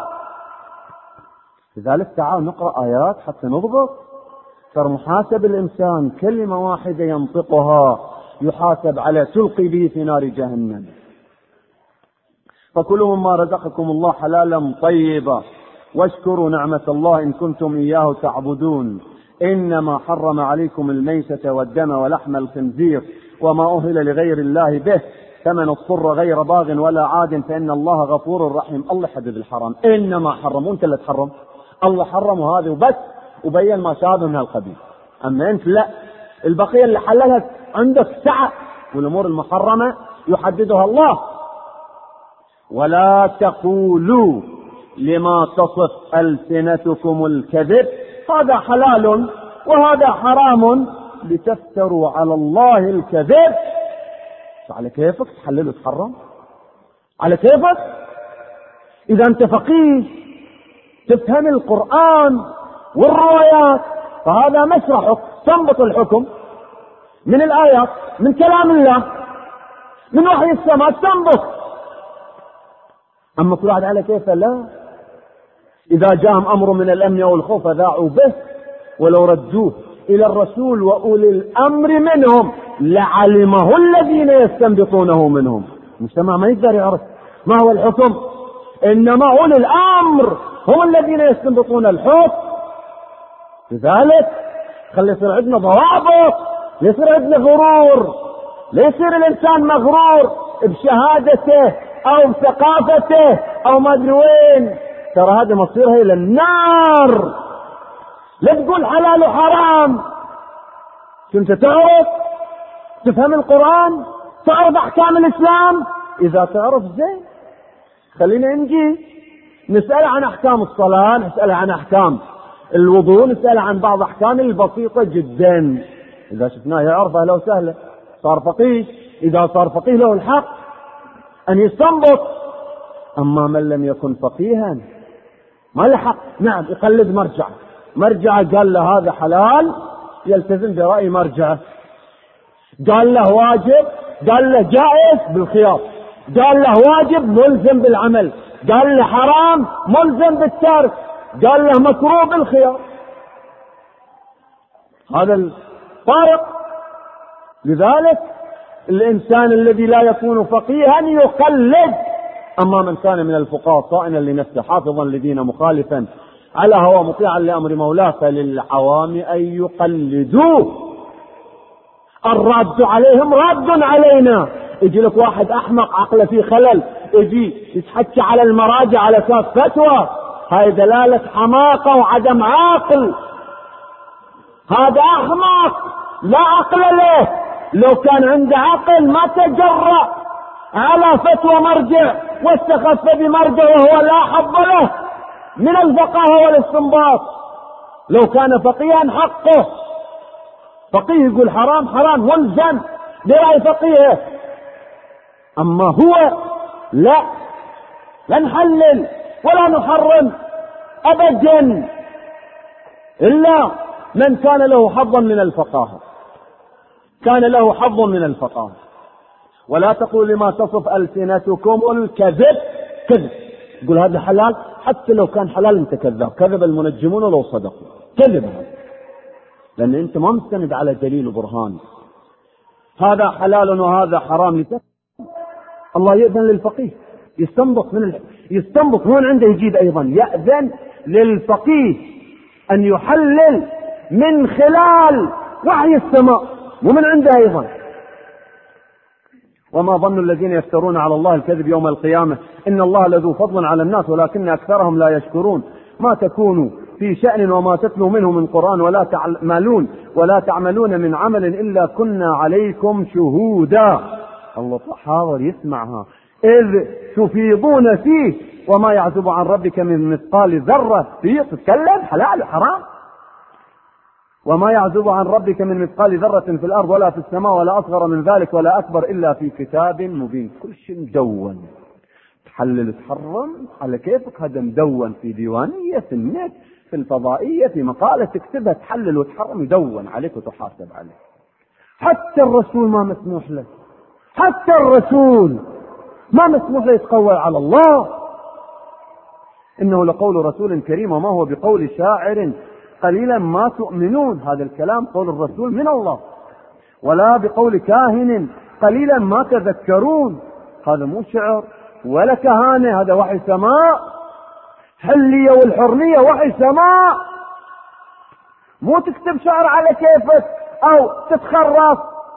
لذلك تعالوا نقرأ آيات حتى نضبط. فمحاسب الإنسان كلمة واحدة ينطقها يحاسب على تلقي به في نار جهنم. فكلوا مما رزقكم الله حلالا طيبا واشكروا نعمة الله إن كنتم إياه تعبدون. إنما حرم عليكم الميتة والدم ولحم الخنزير وما أهل لغير الله به، فمن اضطر غير باغ ولا عاد فإن الله غفور رحيم. الله حدد الحرام، إنما حرم، وانت اللي تحرم، الله حرم هذا وبس، وبين ما شابه من القبيل. أما أنت لا، البقية اللي حللها عندك سعة، والأمور المحرمة يحددها الله. ولا تقولوا لما تصف ألسنتكم الكذب هذا حلال وهذا حرام لتفتروا على الله الكذب. على كيفك تحلل وتحرم، على كيفك. إذا أنت فقيه تفهم القرآن والروايات فهذا مسرحك، تنبط الحكم من الآيات، من كلام الله، من وحي السماء تنبط. أما كل واحد على كيف لا. إذا جاءهم أمر من الأمن أو الخوف ذاعوا به ولو ردوه إلى الرسول وأولي الأمر منهم لعلمه الذين يستنبطونه منهم. المجتمع ما يقدر يعرف ما هو الحكم، إنما أولي الأمر هم الذين يستنبطون الحكم. لذلك خلي يصير عندنا ضوابط، يصير عندنا غرور، لا يصير الإنسان مغرور بشهادته أو بثقافته أو ما أدري وين. ترى هذا مصيرها إلى النار. لا تقول حلال وحرام. كنت تعرف تفهم القرآن، تعرف أحكام الإسلام. إذا تعرف زين خلينا نجي نسأل عن أحكام الصلاة، نسأل عن أحكام الوضوء، نسأل عن بعض أحكام البسيطة جدا. إذا شفناه يعرف أهلا وسهلا، صار فقيه. إذا صار فقيه له الحق أن يستنبط. أما من لم يكن فقيها ما له حق، نعم يقلد مرجع، مرجعه قال له هذا حلال يلتزم برأي مرجعه، قال له واجب قال له جائز بالخيار، قال له واجب ملزم بالعمل، قال له حرام ملزم بالترك، قال له مكروه بالخيار. هذا الفارق. لذلك الإنسان الذي لا يكون فقيها يقلد، أما من كان من الفقهاء صائنا لنفسه حافظا لدين مخالفا على هوى مطيعا لأمر مولاه فللعوام أن يقلدوه. الرد عليهم رد علينا. يجي لك واحد أحمق عقله فيه خلل يجي يتحكي على المراجع على أساس فتوى، هاي دلالة حماقة وعدم عقل. هذا أحمق لا عقل له. لو كان عنده عقل ما تجرأ على فتوى مرجع واستخف بمرجع وهو لا حظ له من الفقه والاستنباط. لو كان فقيها حقه، فقيه يقول حرام حرام ملزم برأي فقيه، أما هو لا نحلل ولا نحرم أبدا إلا من كان له حظا من الفقاهة، كان له حظ من الفقاهة. ولا تقول لما تصف ألسنتكم الكذب كذب، يقول هذا حلال، حتى لو كان حلال انت كذاب، كذب المنجمون ولو صدقوا، كذب هذا، لأن انت ما مستند على دليل وبرهان. هذا حلال وهذا حرام. الله يأذن للفقيه يستنبط هون عنده يجيب أيضا، يأذن للفقيه أن يحلل من خلال وحي السماء ومن عنده أيضا. وما ظن الذين يفترون على الله الكذب يوم القيامة إن الله لذو فضل على الناس ولكن أكثرهم لا يشكرون. ما تكونوا في شأن وما تتلو منه من قرآن ولا تعملون من عمل إلا كنا عليكم شهودا. الله حاضر يسمعها إذ تفيضون فيه وما يعزب عن ربك من مثقال ذرة. فيه تتكلم حلال وحرام. وما يعزب عن ربك من مثقال ذرة في الأرض ولا في السماء ولا أصغر من ذلك ولا أكبر إلا في كتاب مبين. كل شيء مدون، تحلل تحرم على كيفك، هذا مدون في ديوانية في النت في الفضائية في مقالة تكتبها، تحلل وتحرم يدون عليك وتحاسب عليك. حتى الرسول ما مسموح له، حتى الرسول ما مسموح له يتقول على الله. إنه لقول رسول كريم وما هو بقول شاعر قليلا ما تؤمنون. هذا الكلام قول الرسول من الله. ولا بقول كاهن قليلا ما تذكرون. هذا مو شعر ولا كهانة، هذا وحي سماء. حلية والحرية وحي سماء، مو تكتب شعر على كيفك أو تتخرص.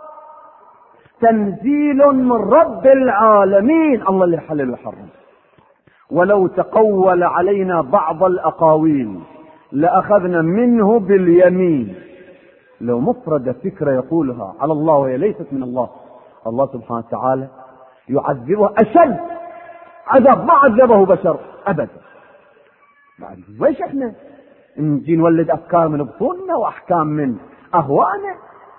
تنزيل من رب العالمين، الله اللي حلل وحرم. ولو تقول علينا بعض الأقاويل لأخذنا منه باليمين. لو مفردة فكرة يقولها على الله وهي ليست من الله، الله سبحانه وتعالى يعذبه أشد عذاب ما عذبه بشر أبدا. ويش احنا نجي نولد أفكار من بطوننا وأحكام من أهوانا؟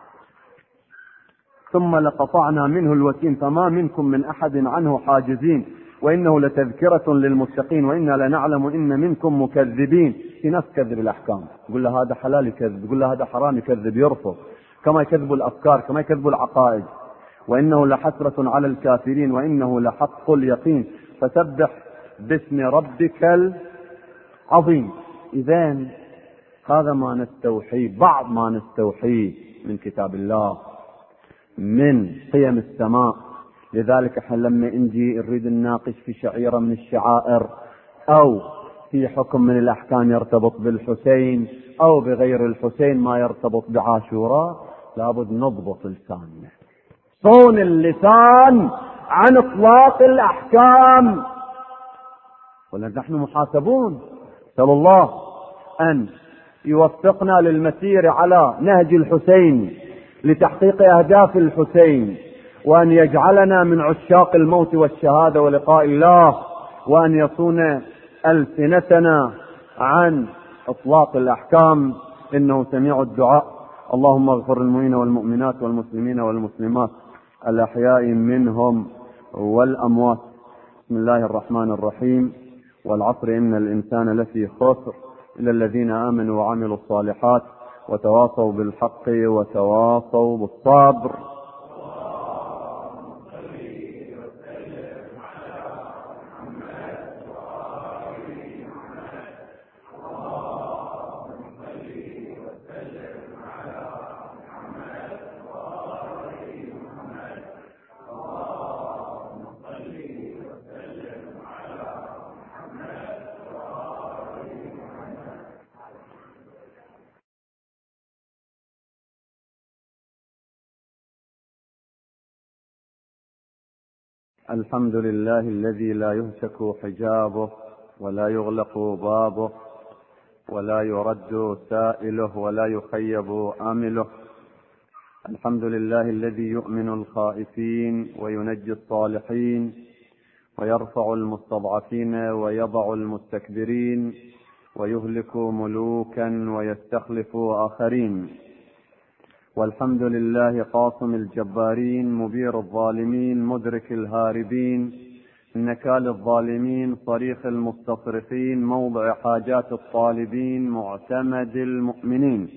ثم لقطعنا منه الوتين فما منكم من أحد عنه حاجزين وإنه لتذكرة للمتقين وإنا لنعلم إن منكم مكذبين. في ناس تكذب الأحكام، يقول له هذا حلال يكذب، يقول له هذا حرام يكذب، يرفض، كما يكذب الأفكار، كما يكذب العقائد. وإنه لحسرة على الكافرين وإنه لحق اليقين فسبح باسم ربك العظيم. إذن هذا ما نستوحيه، بعض ما نستوحيه من كتاب الله من قيم السماء. لذلك احنا لما نجي نريد نناقش في شعيرة من الشعائر أو في حكم من الأحكام يرتبط بالحسين أو بغير الحسين ما يرتبط بعاشوراء، لابد نضبط لساننا، صون اللسان عن إطلاق الأحكام. ونحن محاسبون. نسأل الله أن يوفقنا للمسير على نهج الحسين لتحقيق أهداف الحسين، وأن يجعلنا من عشاق الموت والشهادة ولقاء الله، وأن يصون ألسنتنا عن إطلاق الأحكام، إنه سميع الدعاء. اللهم اغفر للمؤمنين والمؤمنات والمسلمين والمسلمات الأحياء منهم والأموات. بسم الله الرحمن الرحيم. والعصر إن الإنسان لفي خسر إلى الذين آمنوا وعملوا الصالحات وتواصوا بالحق وتواصوا بالصبر. الحمد لله الذي لا يهتك حجابه ولا يغلق بابه ولا يرد سائله ولا يخيب آمله. الحمد لله الذي يؤمن الخائفين وينجي الصالحين ويرفع المستضعفين ويضع المستكبرين ويهلك ملوكا ويستخلف آخرين. والحمد لله قاصم الجبارين مبير الظالمين مدرك الهاربين نكال الظالمين صريخ المستصرخين موضع حاجات الطالبين معتمد المؤمنين.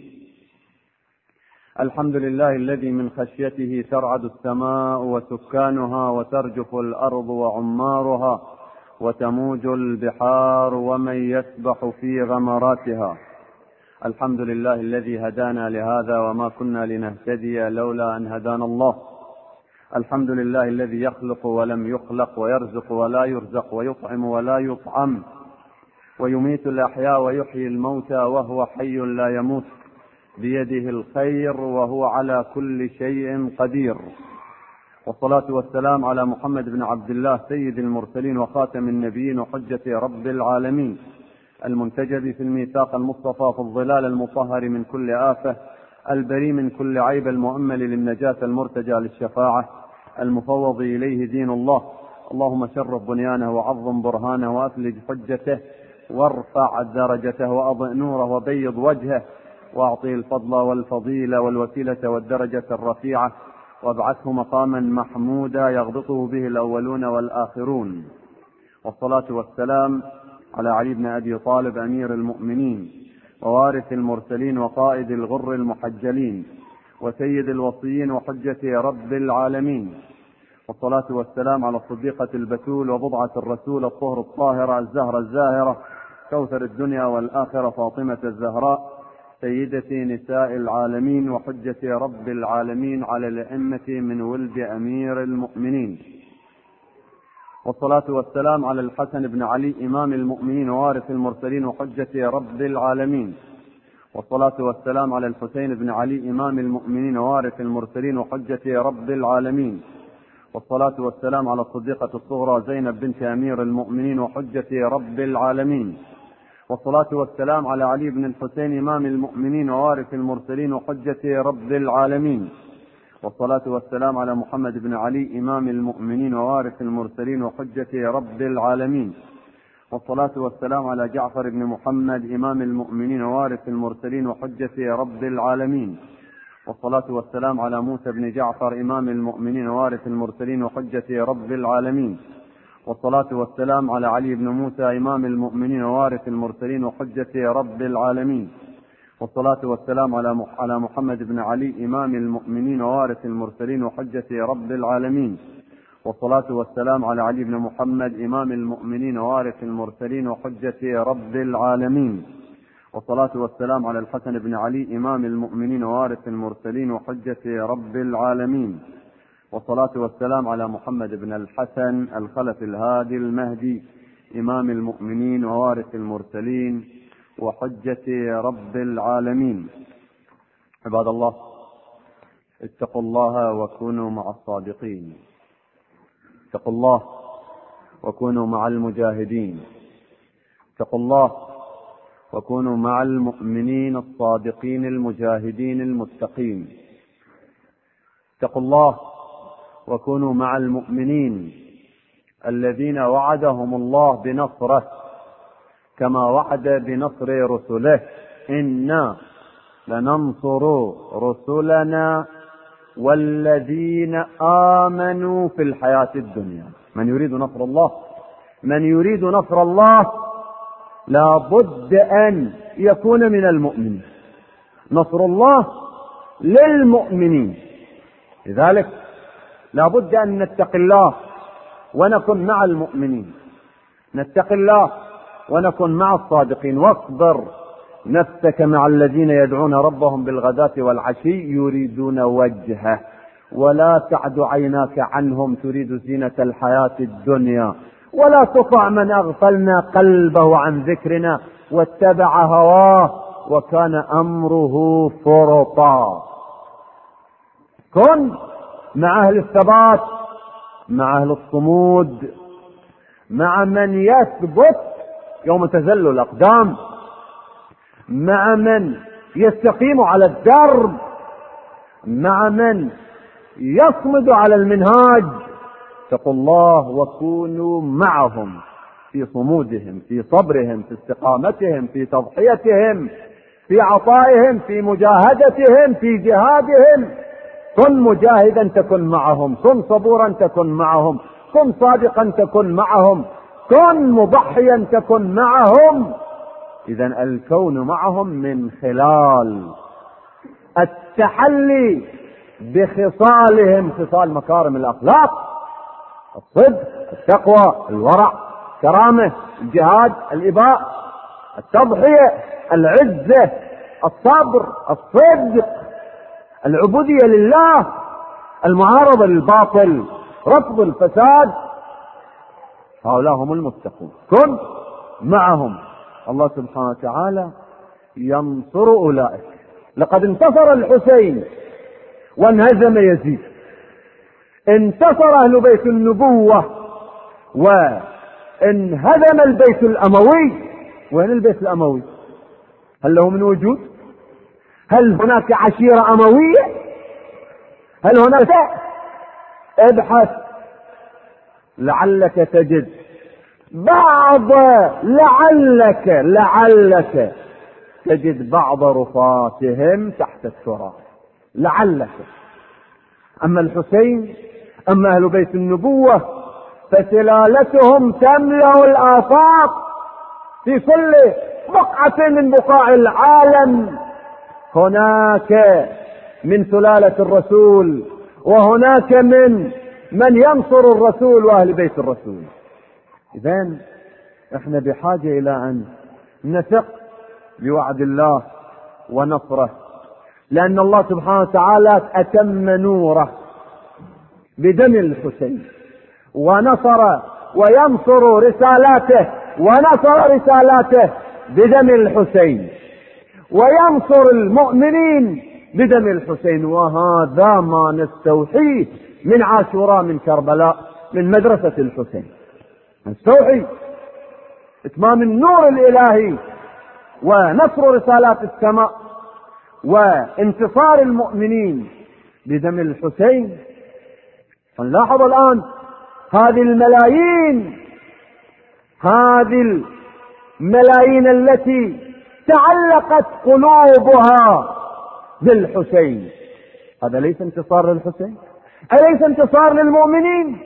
الحمد لله الذي من خشيته ترعد السماء وسكانها وترجف الأرض وعمارها وتموج البحار ومن يسبح في غمراتها. الحمد لله الذي هدانا لهذا وما كنا لنهتدي لولا أن هدانا الله. الحمد لله الذي يخلق ولم يخلق ويرزق ولا يرزق ويطعم ولا يطعم ويميت الأحياء ويحيي الموتى وهو حي لا يموت بيده الخير وهو على كل شيء قدير. والصلاة والسلام على محمد بن عبد الله سيد المرسلين وخاتم النبيين وحجة رب العالمين المنتجب في الميثاق المصطفى في الظلال المطهر من كل آفة البري من كل عيب المؤمل للنجاة المرتجى للشفاعة المفوض إليه دين الله. اللهم شرف بنيانه وعظم برهانه وأفلج حجته وارفع درجته وأضئ نوره وبيض وجهه وأعطيه الفضل والفضيلة والوسيلة والدرجة الرفيعة وابعثه مقاما محمودا يغبطه به الأولون والآخرون. والصلاة والسلام على علي بن أبي طالب أمير المؤمنين ووارث المرسلين وقائد الغر المحجلين وسيد الوصيين وحجة رب العالمين. والصلاة والسلام على الصديقة البتول وبضعة الرسول الطهر الطاهرة الزهرة الزاهرة كوثر الدنيا والآخرة فاطمة الزهراء سيدة نساء العالمين وحجة رب العالمين على الأئمة من ولد أمير المؤمنين. والصلاة والسلام على الحسن بن علي إمام المؤمنين ووارث المرسلين وحجة رب العالمين. والصلاة والسلام على الحسين بن علي إمام المؤمنين ووارث المرسلين وحجة رب العالمين. والصلاة والسلام على الصديقة الصغرى زينب بنت أمير المؤمنين وحجة رب العالمين. والصلاة والسلام على علي بن الحسين إمام المؤمنين ووارث المرسلين وحجة رب العالمين. والصلاة والسلام على محمد بن علي إمام المؤمنين ووارث المرسلين وحجة رب العالمين. والصلاة والسلام على جعفر بن محمد إمام المؤمنين ووارث المرسلين وحجة رب العالمين. والصلاة والسلام على موسى بن جعفر إمام المؤمنين ووارث المرسلين وحجة رب العالمين. والصلاة والسلام على علي بن موسى إمام المؤمنين ووارث المرسلين وحجة رب العالمين. والصلاة والسلام على محمد بن علي إمام المؤمنين ووارث المرسلين وحجة رب العالمين. والصلاة والسلام على علي بن محمد إمام المؤمنين ووارث المرسلين وحجة رب العالمين. والصلاة والسلام على الحسن بن علي إمام المؤمنين ووارث المرسلين وحجة رب العالمين. والصلاة والسلام على محمد بن الحسن الخلف الهادي المهدي إمام المؤمنين ووارث المرسلين وحجة رب العالمين. عباد الله، اتقوا الله وكونوا مع الصادقين، اتقوا الله وكونوا مع المجاهدين، اتقوا الله وكونوا مع المؤمنين الصادقين المجاهدين المتقين، اتقوا الله وكونوا مع المؤمنين الذين وعدهم الله بنصره كما وعد بنصر رسله. إنا لننصر رسلنا والذين آمنوا في الحياة الدنيا. من يريد نصر الله لا بد أن يكون من المؤمنين. نصر الله للمؤمنين. لذلك لا بد أن نتقي الله ونكن مع المؤمنين، نتقي الله ونكن مع الصادقين. واصبر نفسك مع الذين يدعون ربهم بالغداة والعشي يريدون وجهه ولا تعد عيناك عنهم تريد زينة الحياة الدنيا ولا تطع من أغفلنا قلبه عن ذكرنا واتبع هواه وكان أمره فرطا. كن مع أهل الثبات، مع أهل الصمود، مع من يثبت يوم تزل الأقدام، مع من يستقيم على الدرب، مع من يصمد على المنهاج. اتقوا الله وكونوا معهم في صمودهم، في صبرهم، في استقامتهم، في تضحيتهم، في عطائهم، في مجاهدتهم، في جهادهم. كن مجاهدا تكن معهم، كن صبورا تكن معهم، كن صادقا تكن معهم، كن مضحيا تكن معهم. إذا الكون معهم من خلال التحلي بخصالهم، خصال مكارم الأخلاق: الصدق، التقوى، الورع، الكرامة، الجهاد، الإباء، التضحية، العزة، الصبر، الصدق، العبودية لله، المعارضة للباطل، رفض الفساد. هؤلاء هم المتقون. كن معهم. الله سبحانه وتعالى ينصر أولئك. لقد انتصر الحسين وانهزم يزيد. انتصر أهل بيت النبوة وانهزم البيت الأموي. وين البيت الأموي؟ هل له من وجود؟ هل هناك عشيرة أموية؟ هل هناك؟ ابحث لعلك تجد بعض، لعلك تجد بعض رفاتهم تحت التراب، لعلك. أما الحسين، أما أهل بيت النبوة فسلالتهم تملأ الآفاق. في كل بقعة من بقاع العالم هناك من سلالة الرسول، وهناك من ينصر الرسول وأهل بيت الرسول. إذن احنا بحاجة إلى أن نثق بوعد الله ونصره، لأن الله سبحانه وتعالى أتم نوره بدم الحسين، ونصر وينصر رسالاته، ونصر رسالاته بدم الحسين، وينصر المؤمنين بدم الحسين. وهذا ما نستوحيه من عاشوراء، من كربلاء، من مدرسة الحسين. نستوحي إتمام النور الإلهي ونصر رسالات السماء وانتصار المؤمنين بدم الحسين. فنلاحظ الآن هذه الملايين التي تعلقت قلوبها بالحسين. هذا ليس انتصار للحسين؟ أليس انتصار للمؤمنين؟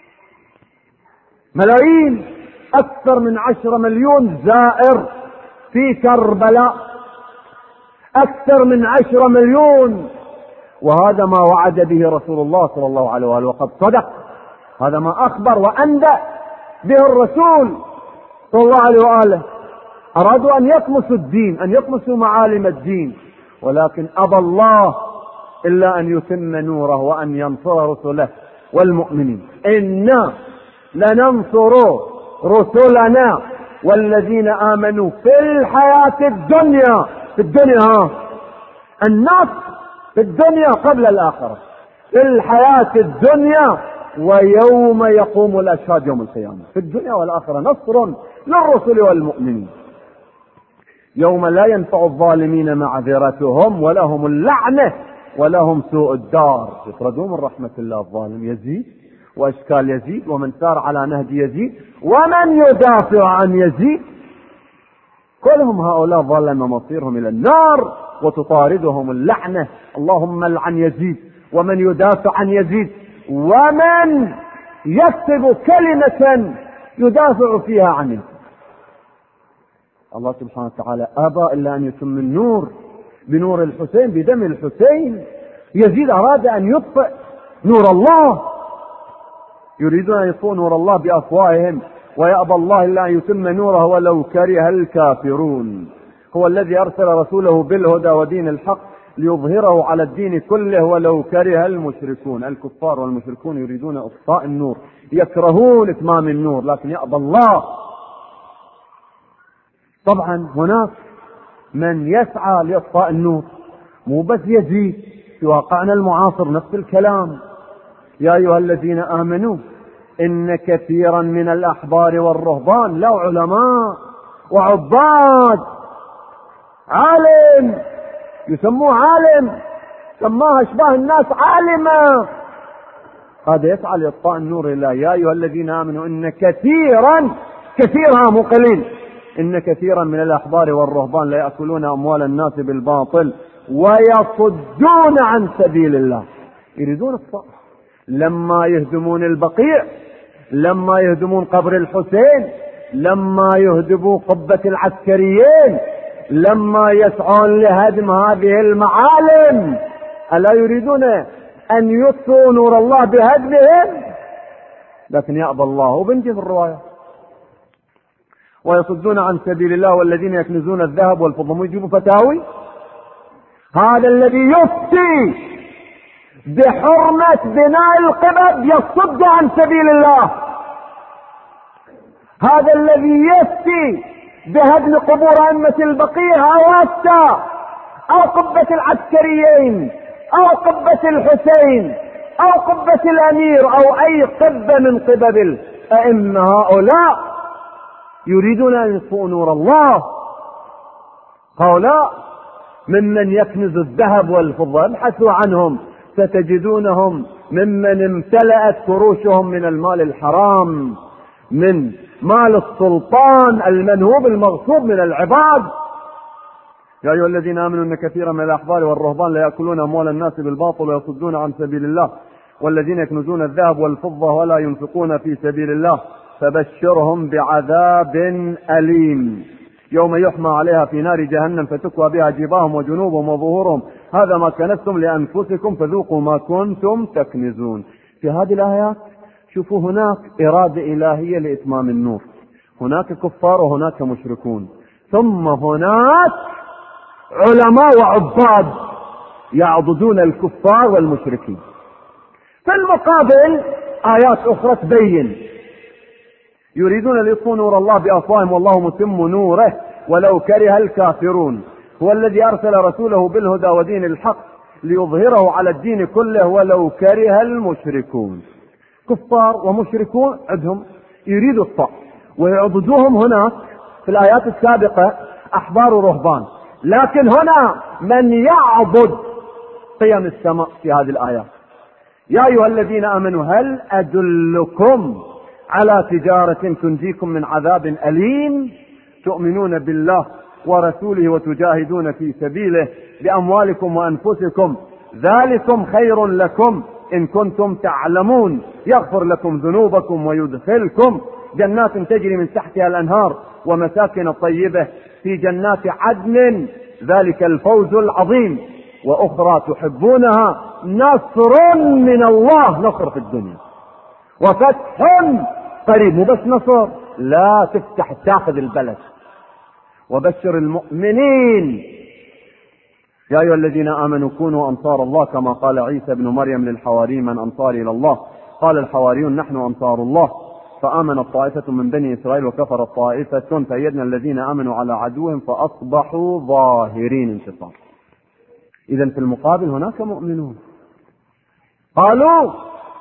ملايين، أكثر من 10 مليون زائر في كربلاء، أكثر من 10 مليون. وهذا ما وعد به رسول الله صلى الله عليه وآله، وقد صدق. هذا ما أخبر وأنبأ به الرسول صلى الله عليه وآله. أرادوا أن يطمسوا الدين، أن يطمسوا معالم الدين، ولكن أبى الله إلا أن يتم نوره وأن ينصر رسله والمؤمنين. إنا لننصر رسلنا والذين آمنوا في الحياة الدنيا. في الدنيا، النصر في الدنيا قبل الآخرة، في الحياة الدنيا ويوم يقوم الأشهاد يوم القيامة. في الدنيا والآخرة نصر للرسل والمؤمنين. يوم لا ينفع الظالمين معذرتهم ولهم اللعنة ولهم سوء الدار. يطردون من رحمة الله الظالم يزيد وأشكال يزيد، ومن سار على نهج يزيد، ومن يدافع عن يزيد. كلهم هؤلاء ظلم مصيرهم إلى النار وتطاردهم اللعنة. اللهم لعن يزيد ومن يدافع عن يزيد، ومن يكتب كلمة يدافع فيها عن يزيد. الله سبحانه وتعالى أبى إلا أن يتم النور بنور الحسين، بدم الحسين. يزيد أراد أن يطفئ نور الله، يريدون أن يطفئوا نور الله بأفواههم، ويأبى الله إلا أن يتم نوره ولو كره الكافرون. هو الذي أرسل رسوله بالهدى ودين الحق ليظهره على الدين كله ولو كره المشركون. الكفار والمشركون يريدون إطفاء النور، يكرهون إتمام النور، لكن يأبى الله. طبعا هناك من يسعى لإطفاء النور، مو بس يزيد، في واقعنا المعاصر نفس الكلام. يا أيها الذين آمنوا إن كثيرا من الأحبار والرهبان، لا علماء وعباد، عالم يسموه عالم، سماها أشباه الناس عالمة، هذا يسعى لإطفاء النور الله. يا أيها الذين آمنوا إن كثيرا، كثيرها مو قليل، إن كثيرا من الأحبار والرهبان لا يأكلون أموال الناس بالباطل ويصدون عن سبيل الله. يريدون الصلاة. لما يهدمون البقيع، لما يهدمون قبر الحسين، لما يهدموا قبة العسكريين، لما يسعون لهدم هذه المعالم، ألا يريدون أن يطفئوا نور الله بهدمهم؟ لكن يأبى الله. وبنجي في الرواية ويصدون عن سبيل الله والذين يكنزون الذهب والفضة. يجيبوا فتاوي. هذا الذي يفتي بحرمة بناء القبب يصد عن سبيل الله. هذا الذي يفتي بهدم قبور أئمة البقيع أو قبة العسكريين أو قبة الحسين أو قبة الأمير أو أي قبة من قبب الأئمة، هؤلاء يريدون أن يطفئوا نور الله. هؤلاء ممن يكنز الذهب والفضة، ابحثوا عنهم ستجدونهم ممن امتلأت فروشهم من المال الحرام، من مال السلطان المنهوب المغصوب من العباد. يا أيها الذين آمنوا إن كثيرا من الأحبار والرهبان لا يأكلون أموال الناس بالباطل ويصدون عن سبيل الله والذين يكنزون الذهب والفضة ولا ينفقون في سبيل الله فبشرهم بعذاب أليم يوم يحمى عليها في نار جهنم فتكوى بها جباههم وجنوبهم وظهورهم هذا ما كنزتم لأنفسكم فذوقوا ما كنتم تكنزون. في هذه الآيات شوفوا هناك إرادة إلهية لإتمام النور، هناك كفار وهناك مشركون، ثم هناك علماء وعباد يعضدون الكفار والمشركين. في المقابل آيات أخرى تبين يريدون ليطفئوا نور الله بأفواههم والله متم نوره ولو كره الكافرون. هو الذي أرسل رسوله بالهدى ودين الحق ليظهره على الدين كله ولو كره المشركون. كفار ومشركون عندهم يريدوا الطاعة ويعضدوهم هناك في الآيات السابقة أحبار ورهبان، لكن هنا من يعبد قيم السماء في هذه الآيات. يا أيها الذين آمنوا هل أدلكم على تجارة تنجيكم من عذاب أليم تؤمنون بالله ورسوله وتجاهدون في سبيله بأموالكم وأنفسكم ذلكم خير لكم إن كنتم تعلمون يغفر لكم ذنوبكم ويدخلكم جنات تجري من تحتها الأنهار ومساكن طيبة في جنات عدن ذلك الفوز العظيم وأخرى تحبونها نصر من الله، نصر في الدنيا وفتح قريب. مو بس نصر، لا تفتح تاخذ البلد. وبشر المؤمنين يا أيها الذين آمنوا كونوا أنصار الله كما قال عيسى بن مريم للحواريين من أنصاري إلى الله قال الحواريون نحن أنصار الله فآمن الطائفة من بني إسرائيل وكفر الطائفة فأيدنا الذين آمنوا على عدوهم فأصبحوا ظاهرين انتصار. إذن في المقابل هناك مؤمنون قالوا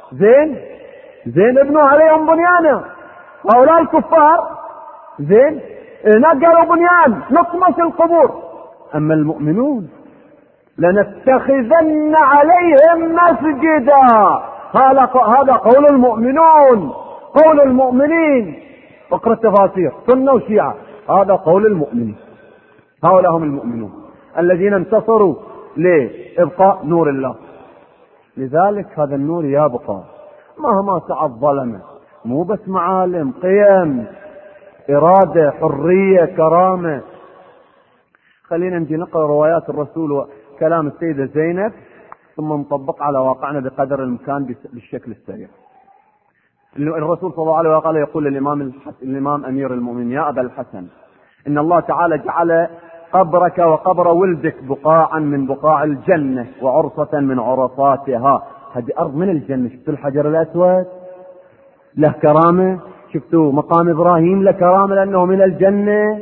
زين ابنوا عليهم بنيانا، هؤلاء الكفار زين نقلوا بنيان نطمس القبور، أما المؤمنون لنتخذن عليهم مسجدا. هذا قول المؤمنون، قول المؤمنين. اقرأ التفاسير سنة وشيعة، هذا قول المؤمنين. هؤلاء هم المؤمنون الذين انتصروا لإبقاء نور الله. لذلك هذا النور يبقى مهما سعى الظلمة، مو بس معالم قيم إرادة، حرية، كرامة. خلينا نجي نقرأ روايات الرسول وكلام السيدة زينب ثم نطبق على واقعنا بقدر الإمكان بالشكل السريع. الرسول صلى الله عليه وسلم يقول للإمام أمير المؤمنين: يا أبا الحسن، إن الله تعالى جعل قبرك وقبر ولدك بقاعا من بقاع الجنة وعرصة من عرصاتها. هذه أرض من الجنة. شفتوا الحجر الأسود له كرامة، شفتوا مقام إبراهيم له كرامة لأنه من الجنة.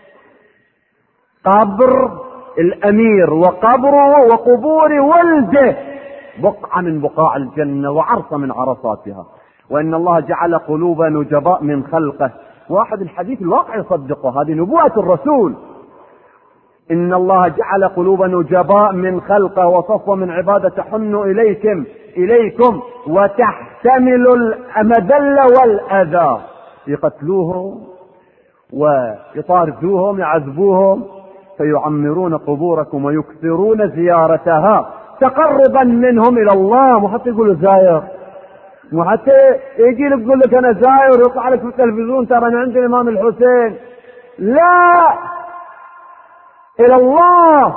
قبر الأمير وقبره وقبور ولده بقعة من بقاع الجنة وعرصة من عرصاتها. وإن الله جعل قلوب نجباء من خلقه. واحد الحديث الواقع يصدقه، هذه نبوة الرسول. إن الله جعل قلوب نجباء من خلقه وصفوة من عبادة تحن إليكم وتحتمل المذلة والأذى. يقتلوهم ويطاردوهم يعذبوهم فيعمرون قبوركم ويكثرون زيارتها تقربا منهم إلى الله. مو حتى يقولوا زاير، مو حتى يجي لك يقول لك أنا زاير ويطلع لك في التلفزيون ترى أنا عند الإمام الحسين. لا، إلى الله.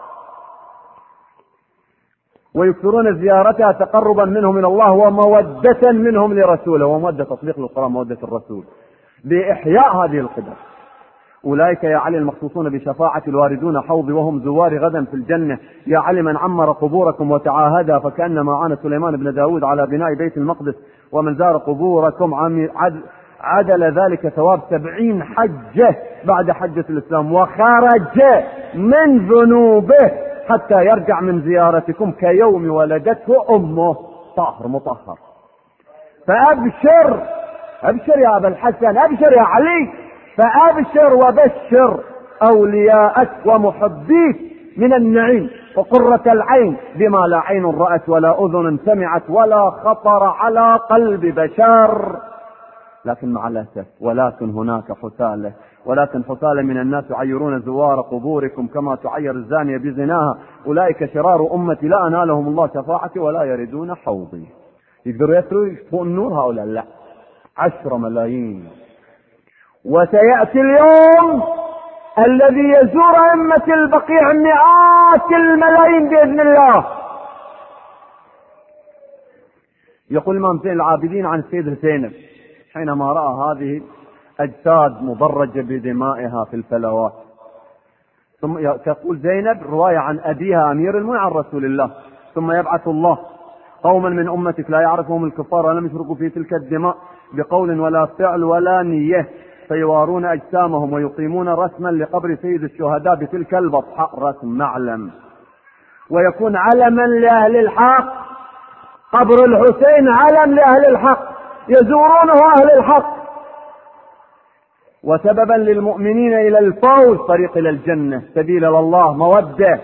ويكثرون زيارتها تقربا منهم إلى الله ومودة منهم لرسوله. ومودة تطبيق للقرآن، مودة الرسول بإحياء هذه القدر. أولئك يا علي المخصوصون بشفاعة الواردون حوضي وهم زوار غدا في الجنة. يا علي من عمر قبوركم وتعاهدها فكأنما عان سليمان بن داود على بناء بيت المقدس. ومن زار قبوركم عدل ذلك ثواب 70 حجة بعد حجة الإسلام وخرج من ذنوبه حتى يرجع من زيارتكم كيوم ولدته أمه طاهر مطهر. فأبشر يا أبا الحسن، أبشر يا علي، فأبشر وبشر أولياءك ومحبيك من النعيم وقرة العين بما لا عين رأت ولا أذن سمعت ولا خطر على قلب بشر. لكن مع الأسف ولكن حثالة من الناس يعيرون زوار قبوركم كما تعير الزانية بزناها. أولئك شرار أمتي لا أنالهم الله شفاعتي ولا يردون حوضي. يقدروا يشفوا النور هؤلاء؟ لا، 10 ملايين. وسيأتي اليوم الذي يزور أمة البقيع مئات الملايين بإذن الله. يقول الإمام زين العابدين عن السيدة زينب حينما رأى هذه أجساد مبرجة بدمائها في الفلوات، ثم تقول زينب رواية عن أبيها أمير المؤمنين عن رسول الله: ثم يبعث الله قوما من أمتك لا يعرفهم الكفار ولم يشركوا في تلك الدماء بقول ولا فعل ولا نية فيوارون أجسامهم ويقيمون رسما لقبر سيد الشهداء بتلك البطحاء، رسم معلم ويكون علما لأهل الحق. قبر الحسين علم لأهل الحق يزورونه أهل الحق، وسببا للمؤمنين إلى الفوز، طريق إلى الجنة، سبيل إلى الله، مودة.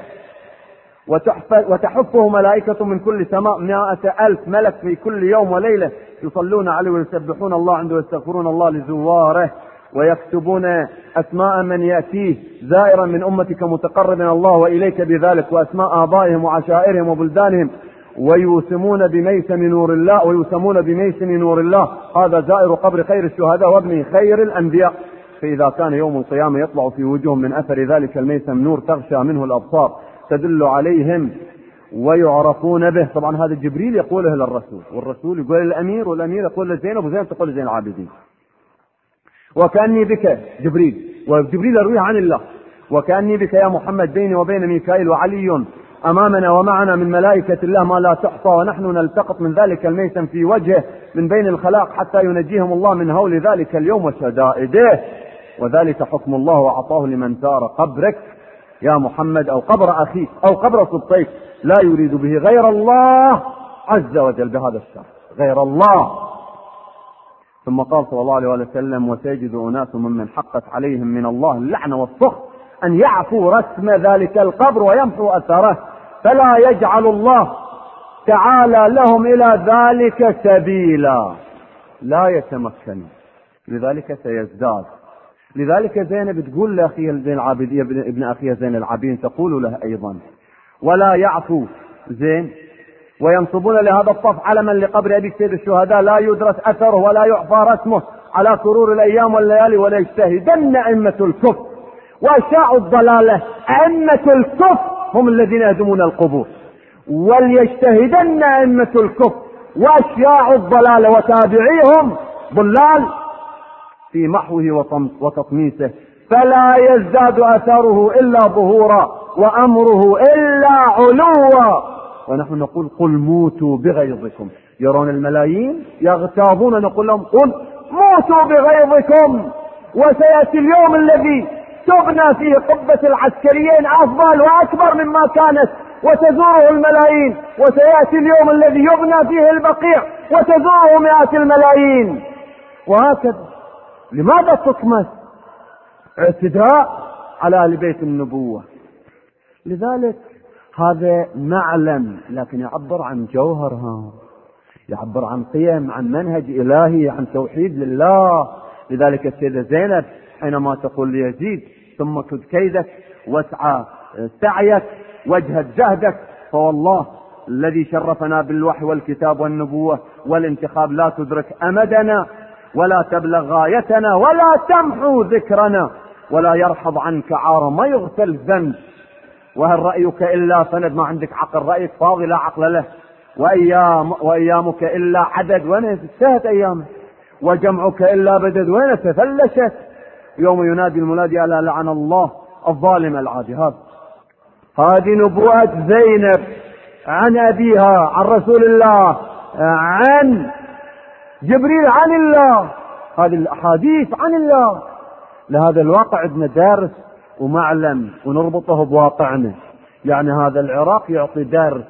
وتحفه ملائكة من كل سماء 100,000 ملك في كل يوم وليلة يصلون عليه ويسبحون الله عنده ويستغفرون الله لزواره، ويكتبون أسماء من يأتيه زائرا من أمتك متقربا الله وإليك بذلك وأسماء آبائهم وعشائرهم وبلدانهم، ويوسمون بميسم نور الله هذا زائر قبر خير الشهداء وابن خير الأنبياء. فإذا كان يوم القيامة يطلع في وجوههم من أثر ذلك الميسم نور تغشى منه الأبصار تدل عليهم ويعرفون به. طبعا هذا جبريل يقوله للرسول، والرسول يقول للأمير، والأمير يقول لزينب، وزينب تقول لزين العابدين. وكأني بك جبريل، وجبريل يرويه عن الله: وكأني بك يا محمد بيني وبين ميكائيل وعلي أمامنا ومعنا من ملائكة الله ما لا تحصى، ونحن نلتقط من ذلك الميسم في وجهه من بين الخلاق حتى ينجيهم الله من هول ذلك اليوم وشدائده. وذلك حكم الله وعطاه لمن زار قبرك يا محمد أو قبر أخيك أو قبر صديق لا يريد به غير الله عز وجل بهذا الشرط، غير الله. ثم قال صلى الله عليه وسلم: وسيجد أناس ممن حقت عليهم من الله اللعنة والسخط أن يعفوا رسم ذلك القبر ويمحوا أثره، فلا يجعل الله تعالى لهم إلى ذلك سبيلا، لا يتمكن، لذلك سيزداد. لذلك زينب تقول لأخيها زين العابدين، ابن أخيها زين العابدين، تقول له أيضا: ولا يعفو زين، وينصبون لهذا الطف علما لقبر أبي سيد الشهداء لا يدرس أثره ولا يعفى رسمه، على سرور الأيام والليالي وليجتهدن أئمة الكفر وأشاعوا الضلالة. أئمة الكفر هم الذين يهدمون القبور، وليجتهدن أئمة الكفر وأشياع الضلالة وتابعيهم ضلال في محوه وتطميسه، فلا يزداد أثره إلا ظهورا وأمره إلا علوا. ونحن نقول قل موتوا بغيظكم. يرون الملايين يغتاظون، نقول لهم قل موتوا بغيظكم. وسيأتي اليوم الذي تبنى فيه قبة العسكريين أفضل وأكبر مما كانت وتزوره الملايين، وسيأتي اليوم الذي يبنى فيه البقيع وتزوره مئات الملايين، وهكذا. لماذا تطمس؟ اعتداء على أهل بيت النبوة. لذلك هذا معلم، لكن يعبر عن جوهرها، يعبر عن قيم، عن منهج إلهي، عن توحيد لله. لذلك السيدة زينب حينما تقول ليزيد ثم كد كيدك واسعى سعيك واجهد جهدك، فوالله الذي شرفنا بالوحي والكتاب والنبوة والانتخاب لا تدرك أمدنا ولا تبلغ غايتنا ولا تمحو ذكرنا ولا يرحض عنك عار ما يغتل ذنب. وهل رأيك إلا سند؟ ما عندك عقل، رأيك فاضي لا عقل له. وأيامك إلا عدد، وين انتهت أيامك؟ وجمعك إلا بدد، وين تفلشت؟ يوم ينادي المنادي ألا لعن الله الظالم العادي. هذه نبوءة زينب عن أبيها، عن رسول الله، عن جبريل، عن الله. هذه الأحاديث عن الله. لهذا الواقع عندنا دارس ومعلم ونربطه بواقعنا. يعني هذا العراق يعطي درس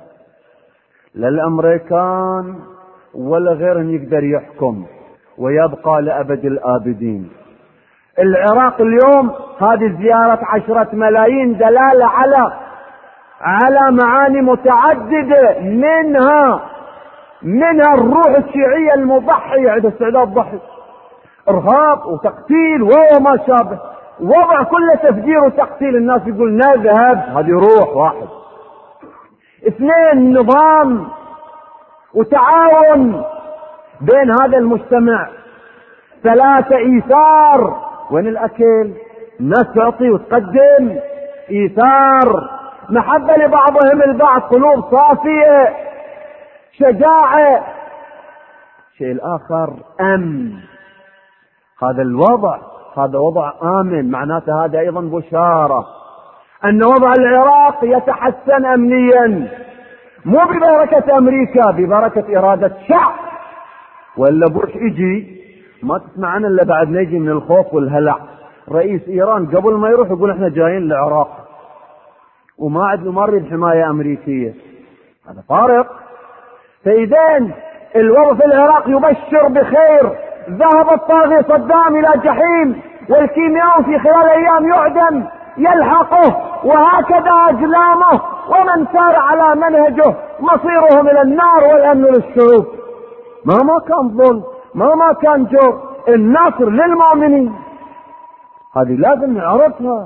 للأمريكان ولا غيرهم يقدر يحكم ويبقى لأبد الآبدين. العراق اليوم هذه زيارة 10 ملايين دلالة على معاني متعددة، منها الروح الشيعية المضحية، عند استعداد ضحي، إرهاب وتقتيل وما شابه، وضع كل تفجير وتقتيل. الناس يقول نذهب، هذه روح واحد. 2 نظام وتعاون بين هذا المجتمع. 3 إيثار، وين الأكل؟ الناس تعطي وتقدم، إيثار، محبة لبعضهم البعض، قلوب صافية، شجاعة. الشيء الآخر أمن. هذا الوضع هذا وضع آمن، معناته هذا أيضا بشارة أن وضع العراق يتحسن أمنيا، مو ببركة أمريكا، ببركة إرادة شعب. ولا بوش يجي ما تسمع عنه إلا بعد ما يجي من الخوف والهلع. رئيس إيران قبل ما يروح يقول إحنا جايين العراق وما عندنا مرة حماية أمريكية. هذا فارق. فإذا الوضع في العراق يبشر بخير. ذهب الطاغي صدام إلى جحيم، والكيمياوي في خلال أيام يعدم يلحقه، وهكذا أجلامه، ومن سار على منهجه مصيرهم إلى النار والأمن للشعوب. مهما كان ظلم، مهما كان جور، النصر للمؤمنين. هذه لازم نعرفها.